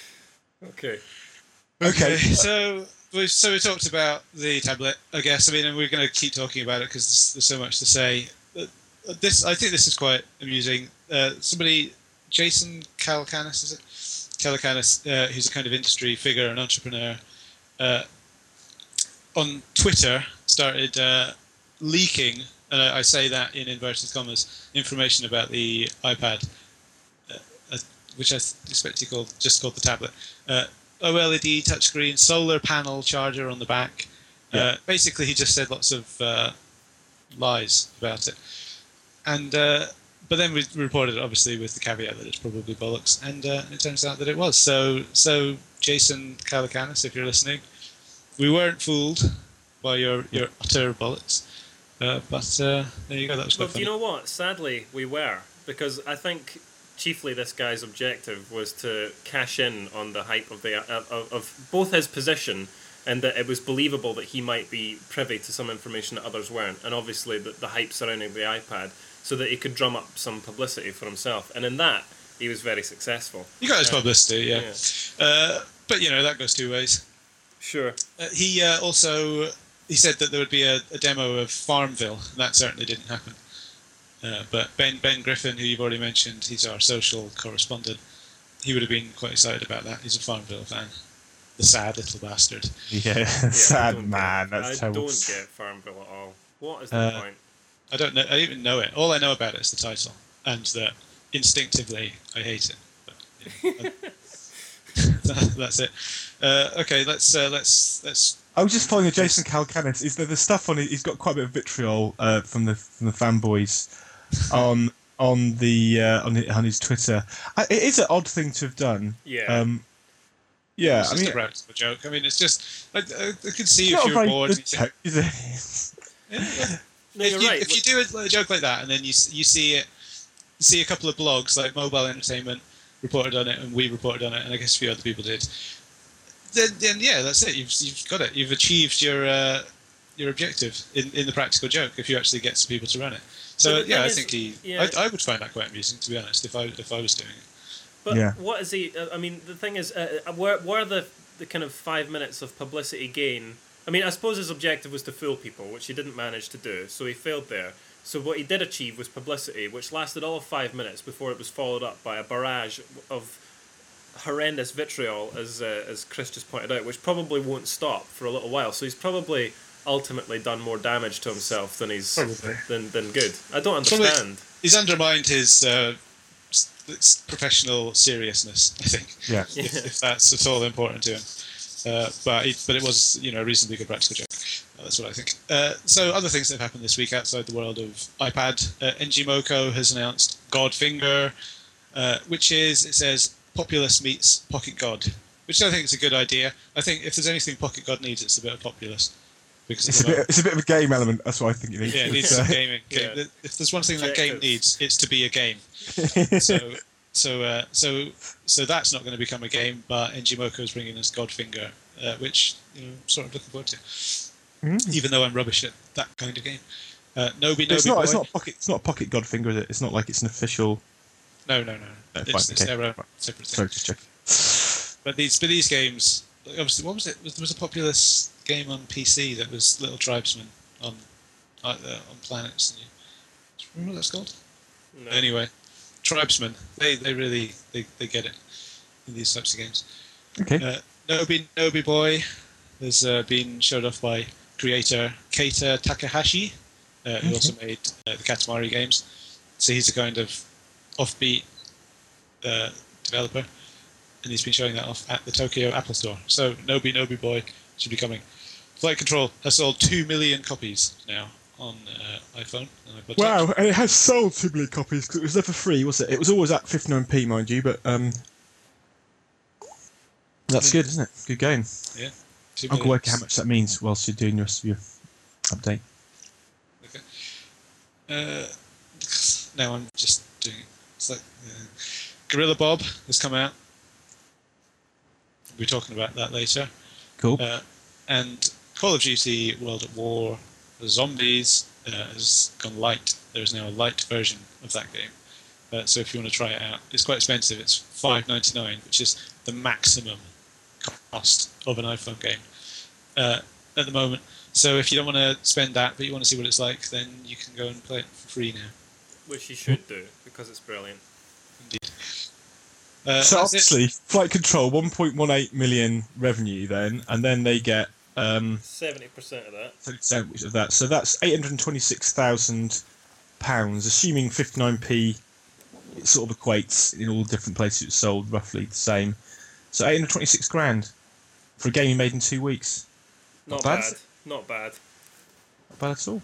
Okay. So we talked about the tablet, I guess. I mean, and we're going to keep talking about it because there's so much to say. I think this is quite amusing. Somebody, Jason Calacanis, is it? Calacanis, who's a kind of industry figure, an entrepreneur, on Twitter started leaking, and I say that in inverted commas, information about the iPad, which I expect you called the tablet. OLED touchscreen, solar panel charger on the back. Basically, he just said lots of lies about it. And but then we reported it, obviously, with the caveat that it's probably bollocks, and it turns out that it was. So Jason Calacanis, if you're listening, we weren't fooled by your utter bollocks. But there you go. That was quite Well, funny. you know what? Sadly, we were, because I think chiefly this guy's objective was to cash in on the hype of of both his position and that it was believable that he might be privy to some information that others weren't, and obviously the hype surrounding the iPad, so that he could drum up some publicity for himself. And in that, he was very successful. You got his publicity, yeah. But that goes two ways. Sure. He said that there would be a demo of Farmville, and that certainly didn't happen. But Ben Griffin, who you've already mentioned, he's our social correspondent. He would have been quite excited about that. He's a Farmville fan. The sad little bastard. Yeah, sad man. That's terrible. I don't get Farmville at all. What is the point? I don't know. I don't even know it. All I know about it is the title, and that instinctively I hate it. But, that's it. Okay, let's. I was just following Jason Calacanis. Is there the stuff on it? He's got quite a bit of vitriol from the fanboys on his Twitter. It is an odd thing to have done. Yeah. Yeah, It's just a practical joke. I mean, it's just I could see if you're bored. No, you're right. If you do a joke like that, and then you see a couple of blogs like Mobile Entertainment reported on it, and we reported on it, and I guess a few other people did. Then yeah, that's it. You've got it. You've achieved your objective in the practical joke if you actually get some people to run it. So yeah, I think I would find that quite amusing, to be honest, if I was doing it. But what is he? I mean, the thing is, were the kind of 5 minutes of publicity gain? I mean, I suppose his objective was to fool people, which he didn't manage to do, so he failed there. So what he did achieve was publicity, which lasted all of 5 minutes before it was followed up by a barrage of horrendous vitriol, as Chris just pointed out, which probably won't stop for a little while. So he's probably ultimately done more damage to himself than than good. I don't understand. He's undermined his professional seriousness, I think. Yeah. If that's at all important to him. but it was a reasonably good practical joke. That's what I think. So other things that have happened this week outside the world of iPad, NGMoko has announced Godfinger, which is, it says, Populous meets Pocket God, which I think is a good idea. I think if there's anything Pocket God needs, it's a bit of Populous. Because it's a bit of a game element. That's what I think it needs. Yeah, it needs some gaming. Yeah. If there's one thing that game needs, it's to be a game. So that's not going to become a game, but NGMoko is bringing us Godfinger, which I'm sort of looking forward to. Even though I'm rubbish at that kind of game. It's not Pocket Godfinger, is it? It's not like it's an official. No. It's their own separate thing. Sorry, just check. But these games, obviously, what was it? There was a Populous game on PC that was Little Tribesmen on planets. Do you remember what that's called? No. Anyway, Tribesmen. They really get it in these types of games. Okay. Nobi Boy has been showed off by creator Keita Takahashi, who also made the Katamari games. So he's a kind of offbeat developer, and he's been showing that off at the Tokyo Apple Store. So Nobi Boy should be coming. Flight Control has sold 2 million copies now on iPhone and iPod Touch. Wow, and it has sold 2 million copies because it was never free, was it? It was always at 59p, mind you, but that's good, isn't it? Good game. Yeah. I'll go work out how much that means whilst you're doing the rest of your update. Okay. Now I'm just doing it. It's like Gorilla Bob has come out. We'll be talking about that later. Cool. And Call of Duty World at War Zombies has gone light. There is now a light version of that game. So if you want to try it out, it's quite expensive. It's $5.99, which is the maximum cost of an iPhone game at the moment. So if you don't want to spend that, but you want to see what it's like, then you can go and play it for free now. Which you should do, because it's brilliant. Indeed. So obviously, Flight Control, 1.18 million revenue then, and then they get 70% of that. 30% of that. So that's £826,000, assuming 59p. It sort of equates in all different places it's sold roughly the same. So 826 grand for a game you made in 2 weeks. Not bad. bad. Not bad. Not bad at all.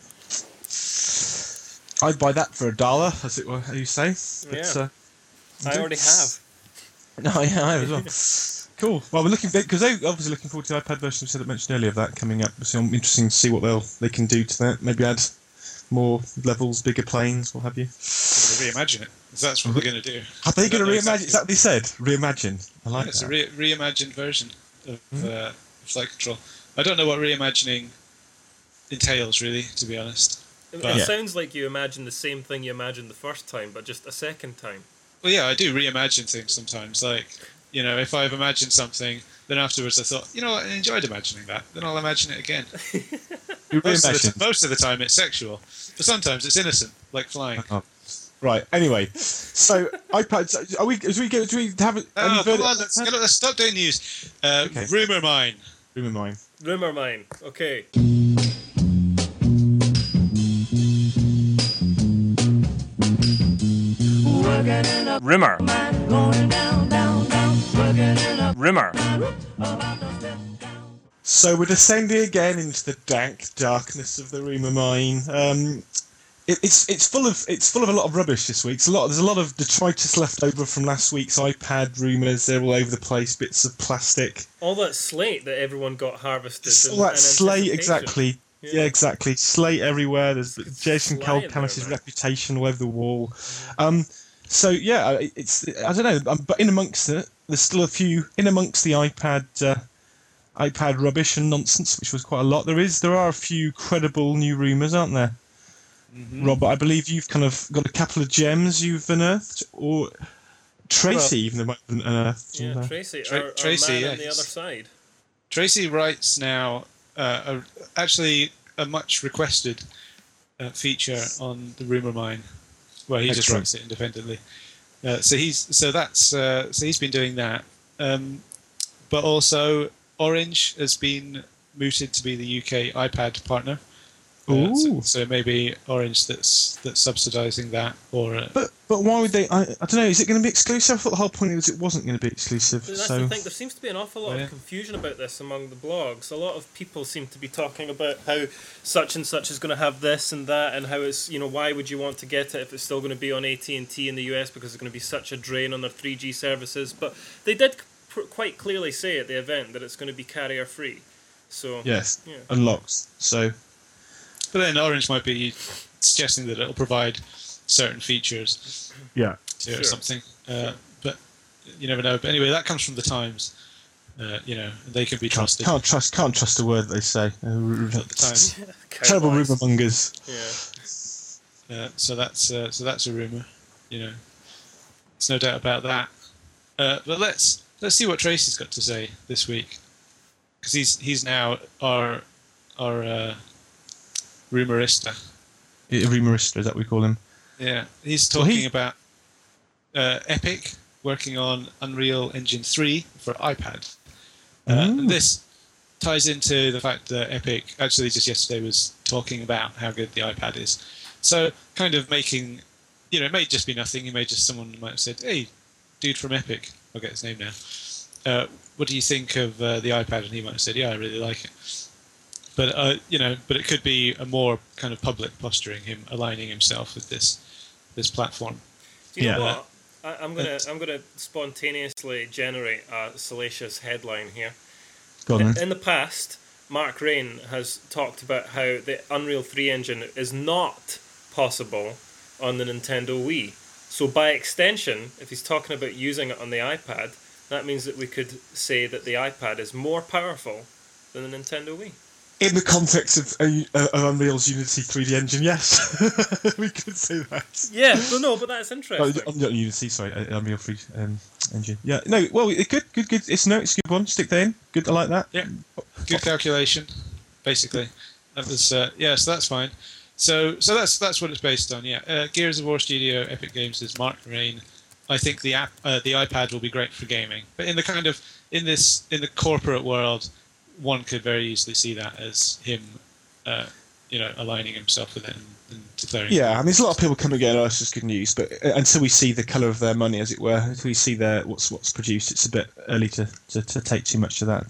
I'd buy that for $1, as it were, as you say. But, Yeah. I already have. No, yeah, I have as well. Cool. Well, we're looking because they're obviously looking forward to the iPad version. I mentioned earlier of that coming up. So I'm interested to see what they can do to that. Maybe add more levels, bigger planes, what have you. Reimagine it. That's what they're going to do. Are they going to reimagine? Is that what they said? Reimagine. I like that. It's a reimagined version of Flight Control. I don't know what reimagining entails, really, to be honest. It sounds like you imagine the same thing you imagined the first time, but just a second time. Well, yeah, I do reimagine things sometimes. Like, if I've imagined something, then afterwards I thought, I enjoyed imagining that. Then I'll imagine it again. Most of the time it's sexual, but sometimes it's innocent, like flying. Right. Anyway, so iPads. Do we have it? Oh, come on! Let's stop doing news. Okay. Rumor mine. Rumor mine. Okay. Rumor. Rumor. So we're descending again into the dank darkness of the rumor mine. It's full of a lot of rubbish this week. There's a lot of detritus left over from last week's iPad rumours. They're all over the place. Bits of plastic. All that slate that everyone got harvested. All that slate, exactly. Yeah, exactly. Slate everywhere. There's Jason Calacanis' reputation all over the wall. So yeah, I don't know. But in amongst it, there's still a few in amongst the iPad rubbish and nonsense, which was quite a lot. There are a few credible new rumours, aren't there? Mm-hmm. Robert, I believe you've kind of got a couple of gems you've unearthed, or Tracy even might have unearthed. Yeah, Tracy. Tracy, man on the other side. Tracy writes now actually a much requested feature on the Rumor Mine, where he just writes it independently. So he's been doing that, but also Orange has been mooted to be the UK iPad partner. Ooh. So maybe Orange that's subsidising that, or But why would they? I don't know. Is it going to be exclusive? I thought the whole point was it wasn't going to be exclusive. But that's So the thing. There seems to be an awful lot Yeah. of confusion about this among the blogs. A lot of people seem to be talking about how such and such is going to have this and that, and how it's, why would you want to get it if it's still going to be on AT&T in the US because it's going to be such a drain on their 3G services. But they did quite clearly say at the event that it's going to be carrier free. So yes, yeah. unlocked. So but then Orange might be suggesting that it'll provide certain features yeah, to it or Sure. something. But you never know. But anyway, that comes from the Times. They can be trusted. can't trust a word they say. At the Times. Terrible Cowboys. rumour mongers. Yeah. So that's a rumor. There's no doubt about that. But let's see what Tracy's got to say this week, because he's now our rumorista. Rumorista, is that what we call him? Yeah, he's Well, talking about Epic working on Unreal Engine 3 for iPad. Ooh. This ties into the fact that Epic actually just yesterday was talking about how good the iPad is. So kind of making, it may just be nothing. Someone might have said, "Hey, dude from Epic, I'll get his name now. What do you think of the iPad?" And he might have said, "Yeah, I really like it." But but it could be a more kind of public posturing, him aligning himself with this platform. Do you know Yeah. what? I'm gonna spontaneously generate a salacious headline here. Go on then. In the past, Mark Rain has talked about how the Unreal 3 engine is not possible on the Nintendo Wii. So by extension, if he's talking about using it on the iPad, that means that we could say that the iPad is more powerful than the Nintendo Wii. In the context of Unreal's Unity 3D engine, yes, we could say that. Yeah, no, but that's interesting. Not Unity, sorry, Unreal 3 engine. Yeah, no, well, good. It's a good one. Stick that in. Good, I like that. Yeah, good calculation, basically. That was so that's fine. So that's what it's based on. Yeah, Gears of War Studio, Epic Games is Mark Rain. I think the iPad will be great for gaming, but in the corporate world, one could very easily see that as him, aligning himself with it and declaring. Yeah, and there's a lot of people coming again. Oh, it's just good news, but until we see the colour of their money, as it were, until we see what's produced, it's a bit early to take too much of that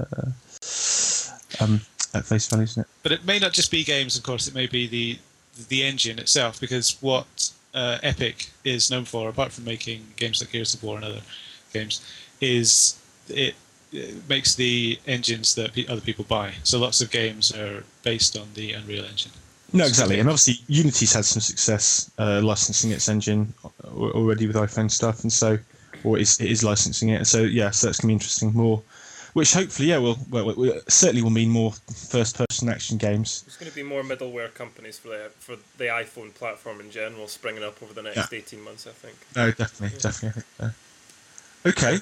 at face value, isn't it? But it may not just be games, of course. It may be the engine itself, because what Epic is known for, apart from making games like Gears of War and other games, is it makes the engines that other people buy. So lots of games are based on the Unreal Engine. No, exactly. And obviously, Unity's had some success licensing its engine already with iPhone stuff, and so, or it is licensing it. So yeah, so that's going to be interesting. More, which hopefully, will certainly will mean more first-person action games. There's going to be more middleware companies for the iPhone platform in general springing up over the next 18 months, I think. No, definitely. I think so. Okay.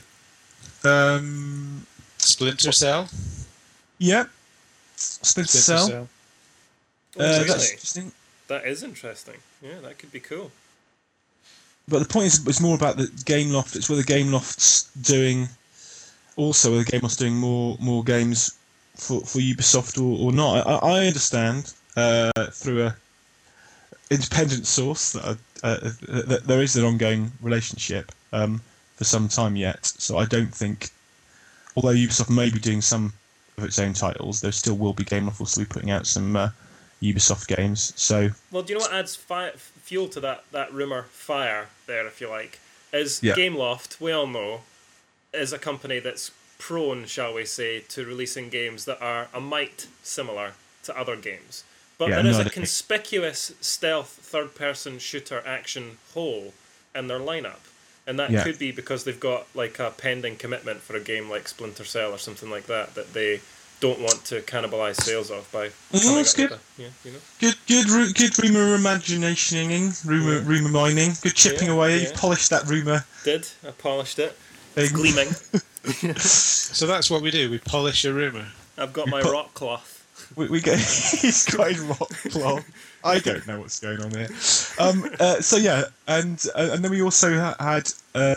Splinter Cell. Yeah. Splinter Cell. Really? That's interesting. That is interesting. Yeah, that could be cool. But the point is, it's more about the Gameloft. It's whether Gameloft's doing, also whether Gameloft's doing more games for Ubisoft or not. I understand through a independent source that there is an ongoing relationship for some time yet. So I don't think, although Ubisoft may be doing some of its own titles, there still will be Gameloft will still be putting out some Ubisoft games. So well, do you know what adds fuel to that rumor fire there, if you like, is Yeah. Gameloft, we all know, is a company that's prone, shall we say, to releasing games that are a mite similar to other games. But Yeah, there is no, a I- conspicuous stealth third-person shooter action hole in their lineup. And that Yeah. could be because they've got like a pending commitment for a game like Splinter Cell or something like that they don't want to cannibalise sales of by coming that's up good. with Good rumor imaginationing, rumor mining, good chipping Yeah, away. yeah. You've polished that rumor. I polished it. thing. It's gleaming. So that's what we do. We polish a rumor. I've got my rock cloth. We get he's got his rock cloth. I don't know what's going on here. So yeah, and then we also had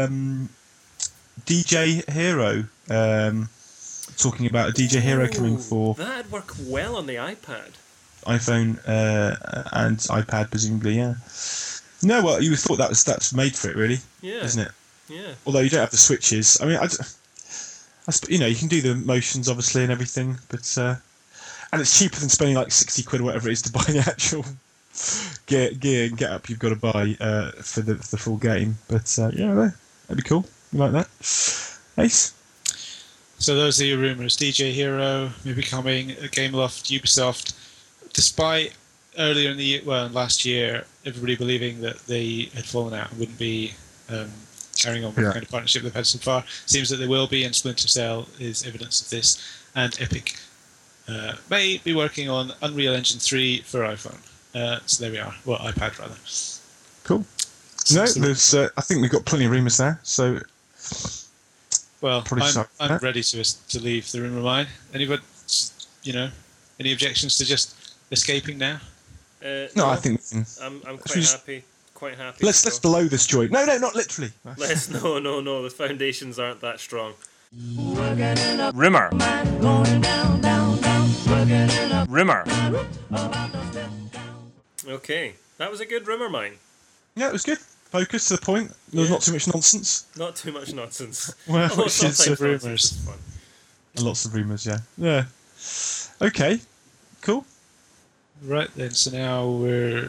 DJ Hero talking about a DJ Hero coming for. That'd work well on the iPad. iPhone and iPad, presumably. Yeah. No, well, you thought that's made for it, really, isn't it? Yeah. Although you don't have the switches. I mean, you can do the motions obviously and everything, but and it's cheaper than spending like 60 quid or whatever it is to buy the actual gear and get up you've got to buy for the full game. But yeah, that'd be cool. You like that? Ace. So those are your rumours. DJ Hero maybe coming, Gameloft, Ubisoft. Despite earlier in the year, last year, everybody believing that they had fallen out and wouldn't be carrying on with the kind of partnership they've had so far, seems that they will be, and Splinter Cell is evidence of this. And Epic may be working on Unreal Engine 3 for iPhone. So there we are. Well, iPad rather. Cool. No, there's. I think we've got plenty of rumours there. So. Well, I'm ready to leave the rumour line. Anybody, any objections to just escaping now? No, I think I'm quite happy. Let's blow this joint. No, not literally. No. The foundations aren't that strong. Rimmer. Rimmer. Okay, that was a good rimmer mine. Yeah, it was good. Focus to the point. There was not too much nonsense. Not too much nonsense. Well, sometimes rumours. Fun. And lots of rumours, yeah. Yeah. Okay. Cool. Right then, so now we're...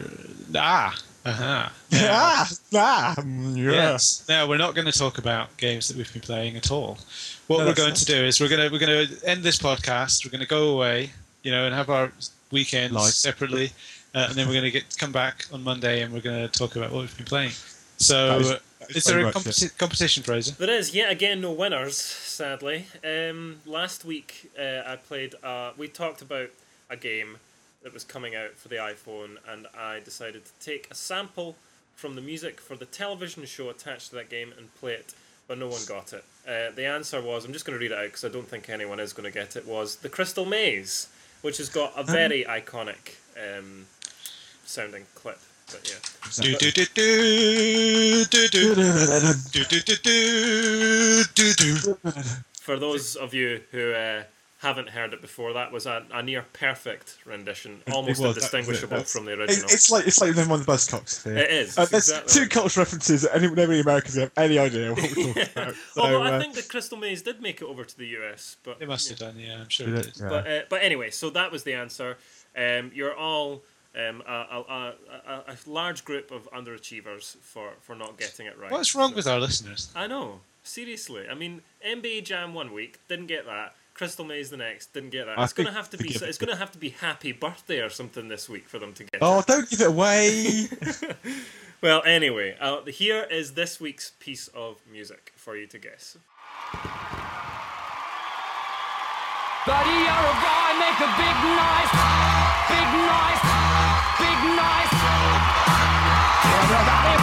Yes. Now, we're not going to talk about games that we've been playing at all. What we're going to do is we're going to end this podcast, we're going to go away, and have our weekends separately, and then we're going to come back on Monday and we're going to talk about what we've been playing. So, is there a competition, Fraser? There is. Yet again, no winners, sadly. Last week, I played... we talked about a game that was coming out for the iPhone, and I decided to take a sample from the music for the television show attached to that game and play it, but no one got it. The answer was, I'm just going to read it out because I don't think anyone is going to get it, was The Crystal Maze, which has got a very iconic sounding clip. But yeah. For those of you who haven't heard it before, that was a near perfect rendition, almost indistinguishable from the original. It's like one of the Buzzcocks here. It is. There's exactly two cultural references that nobody Americans have any idea what we're talking about. So, although I think the Crystal Maze did make it over to the US, but it must have done. Yeah, I'm sure it did. Yeah. But anyway, so that was the answer. You're all a large group of underachievers for not getting it right. What's wrong with our listeners? I know. Seriously. I mean, NBA Jam 1 week, didn't get that. Crystal Maze the next, didn't get that. It's going to have to be Happy Birthday or something this week for them to get. Oh, don't give it away. Well, anyway, here is this week's piece of music for you to guess. Buddy, you're a boy, make a big noise, big noise, big noise. Everybody.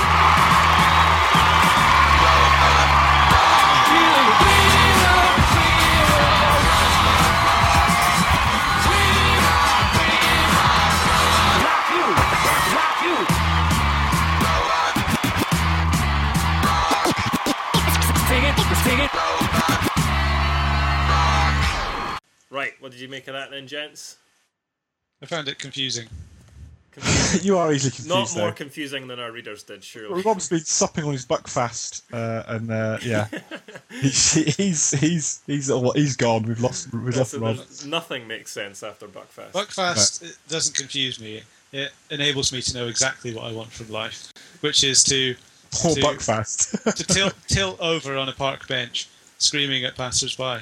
Right, what did you make of that then, gents? I found it confusing. You are easily confused. Not more confusing than our readers did, surely. Well, Rob's been supping on his Buckfast, and yeah, he's gone. We've lost Rob. Nothing makes sense after Buckfast. Buckfast it doesn't confuse me. It enables me to know exactly what I want from life, which is to Buckfast to tilt over on a park bench, screaming at passers-by.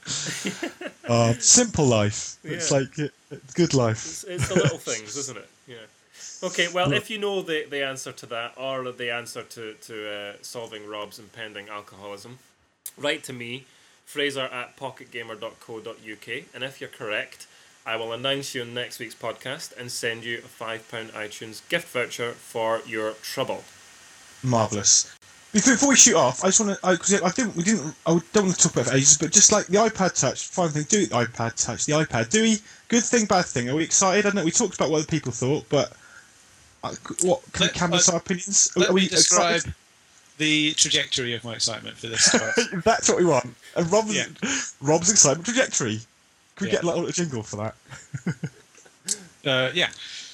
Simple life. Yeah. It's like good life. It's the little things, isn't it? Yeah. Okay, well, if you know the answer to that, or the answer to solving Rob's impending alcoholism, write to me, fraser@pocketgamer.co.uk, and if you're correct, I will announce you in next week's podcast and send you a £5 iTunes gift voucher for your trouble. Marvellous. Before we shoot off, I just want to, I don't want to talk about it for ages, but just like the iPad Touch, fine thing, the iPad, do we, good thing, bad thing, are we excited? I don't know, we talked about what other people thought, but what, can we canvass our opinions? Let me describe the trajectory of my excitement for this. That's what we want. And Rob's excitement trajectory. Can we get a little jingle for that? Yeah.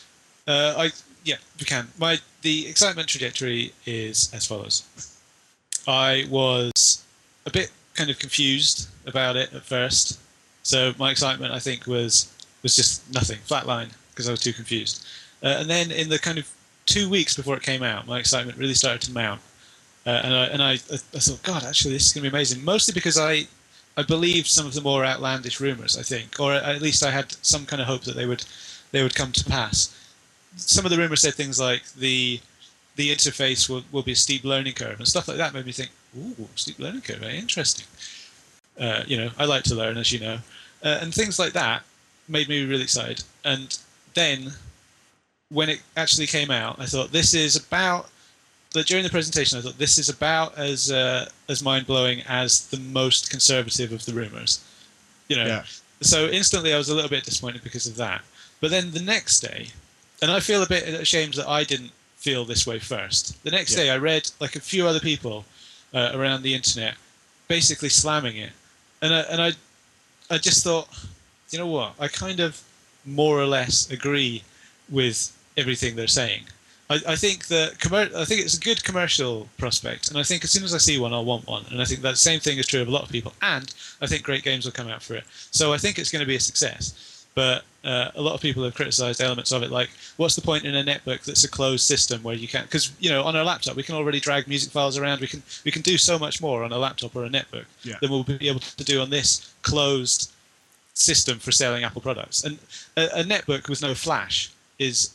We can. The excitement trajectory is as follows. I was a bit kind of confused about it at first. So my excitement, I think, was just nothing, flatline, because I was too confused. And then in the kind of 2 weeks before it came out, my excitement really started to mount. And I thought, God, actually, this is going to be amazing. Mostly because I believed some of the more outlandish rumors, I think, or at least I had some kind of hope that they would come to pass. Some of the rumors said things like the interface will be a steep learning curve and stuff like that. Made me think, ooh, steep learning curve, very interesting. I like to learn, as you know, and things like that made me really excited. And then when it actually came out, I thought this is about. During the presentation, I thought this is about as mind blowing as the most conservative of the rumors. Yeah. So instantly I was a little bit disappointed because of that. But then the next day, and I feel a bit ashamed that I didn't feel this way first. The next day I read like a few other people around the internet basically slamming it, and I just thought, you know what? I kind of more or less agree with everything they're saying. I think I think it's a good commercial prospect, and I think as soon as I see one, I'll want one. And I think that same thing is true of a lot of people. And I think great games will come out for it. So I think it's going to be a success. But a lot of people have criticised elements of it, like what's the point in a netbook that's a closed system where you can't? Because on our laptop we can already drag music files around. We can do so much more on a laptop or a netbook than we'll be able to do on this closed system for selling Apple products. And a netbook with no flash is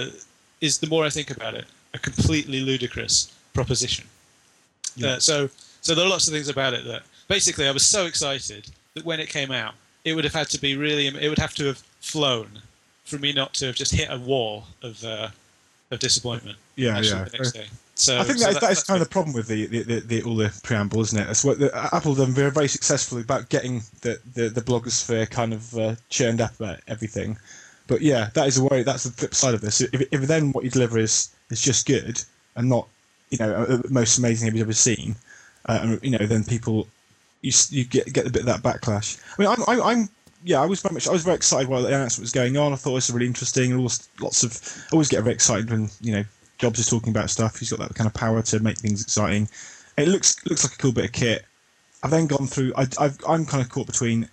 the more I think about it, a completely ludicrous proposition. Yeah. So there are lots of things about it that basically I was so excited that when it came out, it would have had to be it would have to have flown for me not to have just hit a wall of disappointment. Yeah. The next day. So I think that is kind of the problem with the all the preamble, isn't it? That's what Apple done very, very successfully about getting the blogosphere kind of churned up about everything. But yeah, that is the way. That's the flip side of this. If then what you deliver is just good and not the most amazing thing you've ever seen, then people you get a bit of that backlash. I mean, I was very excited while the announcement was going on. I thought it was really interesting. And I always get very excited when Jobs is talking about stuff. He's got that kind of power to make things exciting. It looks like a cool bit of kit. I've then gone through. I'm kind of caught between.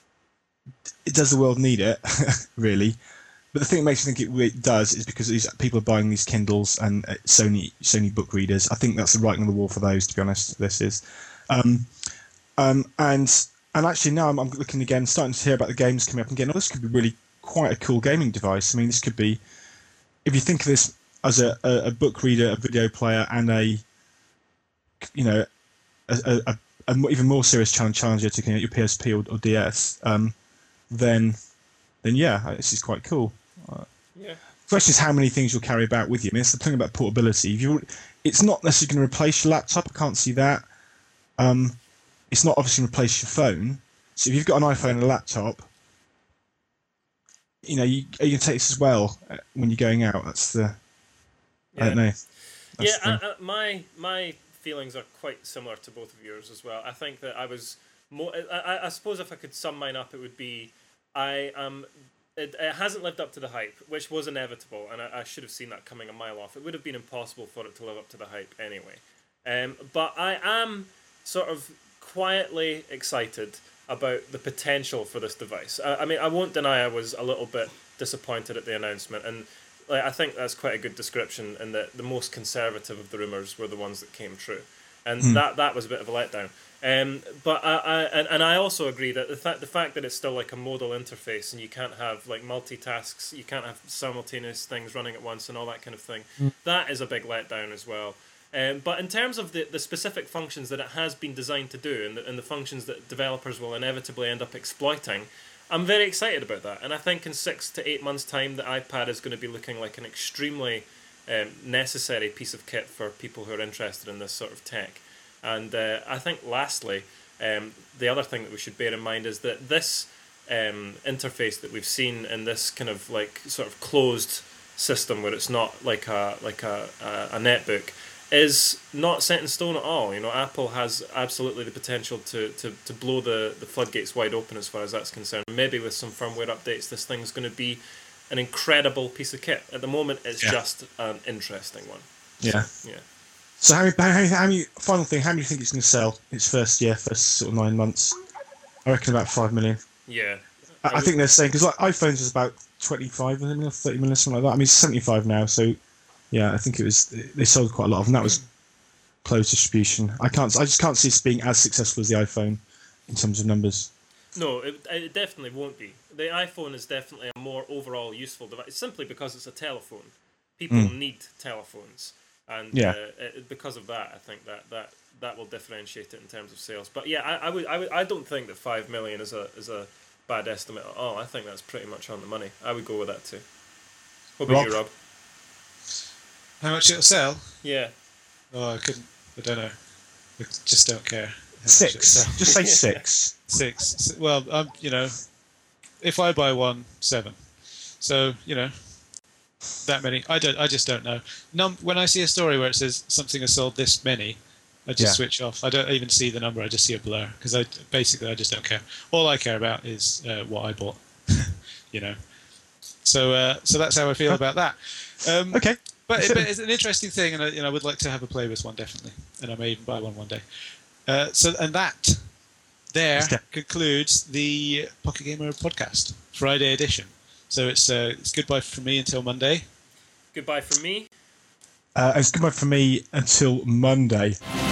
Does the world need it, really? But the thing that makes me think it does is because people are buying these Kindles and Sony book readers. I think that's the writing on the wall for those. To be honest, this is, and actually now I'm looking again, starting to hear about the games coming up and getting. Oh, this could be really quite a cool gaming device. I mean, this could be, if you think of this as a book reader, a video player, and a even more serious challenger to your PSP or DS. Then yeah, this is quite cool. Yeah. The question is how many things you'll carry about with you. I mean, it's the thing about portability. It's not necessarily going to replace your laptop. I can't see that. It's not obviously going to replace your phone. So if you've got an iPhone and a laptop, you can take this as well when you're going out. That's the. I don't know. My feelings are quite similar to both of yours as well. I think that I was more. I suppose if I could sum mine up, it would be It hasn't lived up to the hype, which was inevitable, and I should have seen that coming a mile off. It would have been impossible for it to live up to the hype anyway. But I am sort of quietly excited about the potential for this device. I mean, I won't deny I was a little bit disappointed at the announcement, and I think that's quite a good description, in that the most conservative of the rumours were the ones that came true. And that was a bit of a letdown. But I also agree that the fact that it's still like a modal interface and you can't have like multitasks, you can't have simultaneous things running at once and all that kind of thing, that is a big letdown as well. But in terms of the specific functions that it has been designed to do and the functions that developers will inevitably end up exploiting, I'm very excited about that. And I think in 6 to 8 months' time, the iPad is going to be looking like an extremely necessary piece of kit for people who are interested in this sort of tech. And I think lastly, the other thing that we should bear in mind is that this interface that we've seen in this kind of like sort of closed system where it's not like a netbook is not set in stone at all. You know, Apple has absolutely the potential to blow the floodgates wide open as far as that's concerned. Maybe with some firmware updates, this thing's going to be an incredible piece of kit. At the moment, it's Yeah. just an interesting one. Yeah. Yeah. So how many? Final thing. How many do you think it's going to sell its first sort of 9 months? I reckon about 5 million. Yeah. I think they're saying because like iPhones was about 25 million or 30 million, something like that. I mean, it's 75 now, so yeah, I think they sold quite a lot of them. That was closed distribution. I just can't see it being as successful as the iPhone in terms of numbers. No, it definitely won't be. The iPhone is definitely a more overall useful device, simply because it's a telephone. People need telephones, and because of that, I think that will differentiate it in terms of sales. But yeah, I don't think that 5 million is a bad estimate at all. I think that's pretty much on the money. I would go with that too. What about you, Rob? How much it'll sell? Yeah. Oh, I don't know. I just don't care. 6. Just say 6. 6. Well, if I buy one, 7. So, that many. I just don't know. When I see a story where it says something has sold this many, I just switch off. I don't even see the number. I just see a blur because I just don't care. All I care about is what I bought. So that's how I feel about that. Okay. But it's an interesting thing, and I would like to have a play with one definitely, and I may even buy one day. That concludes the Pocket Gamer podcast Friday edition. So it's goodbye from me until Monday. Goodbye from me. It's goodbye from me until Monday.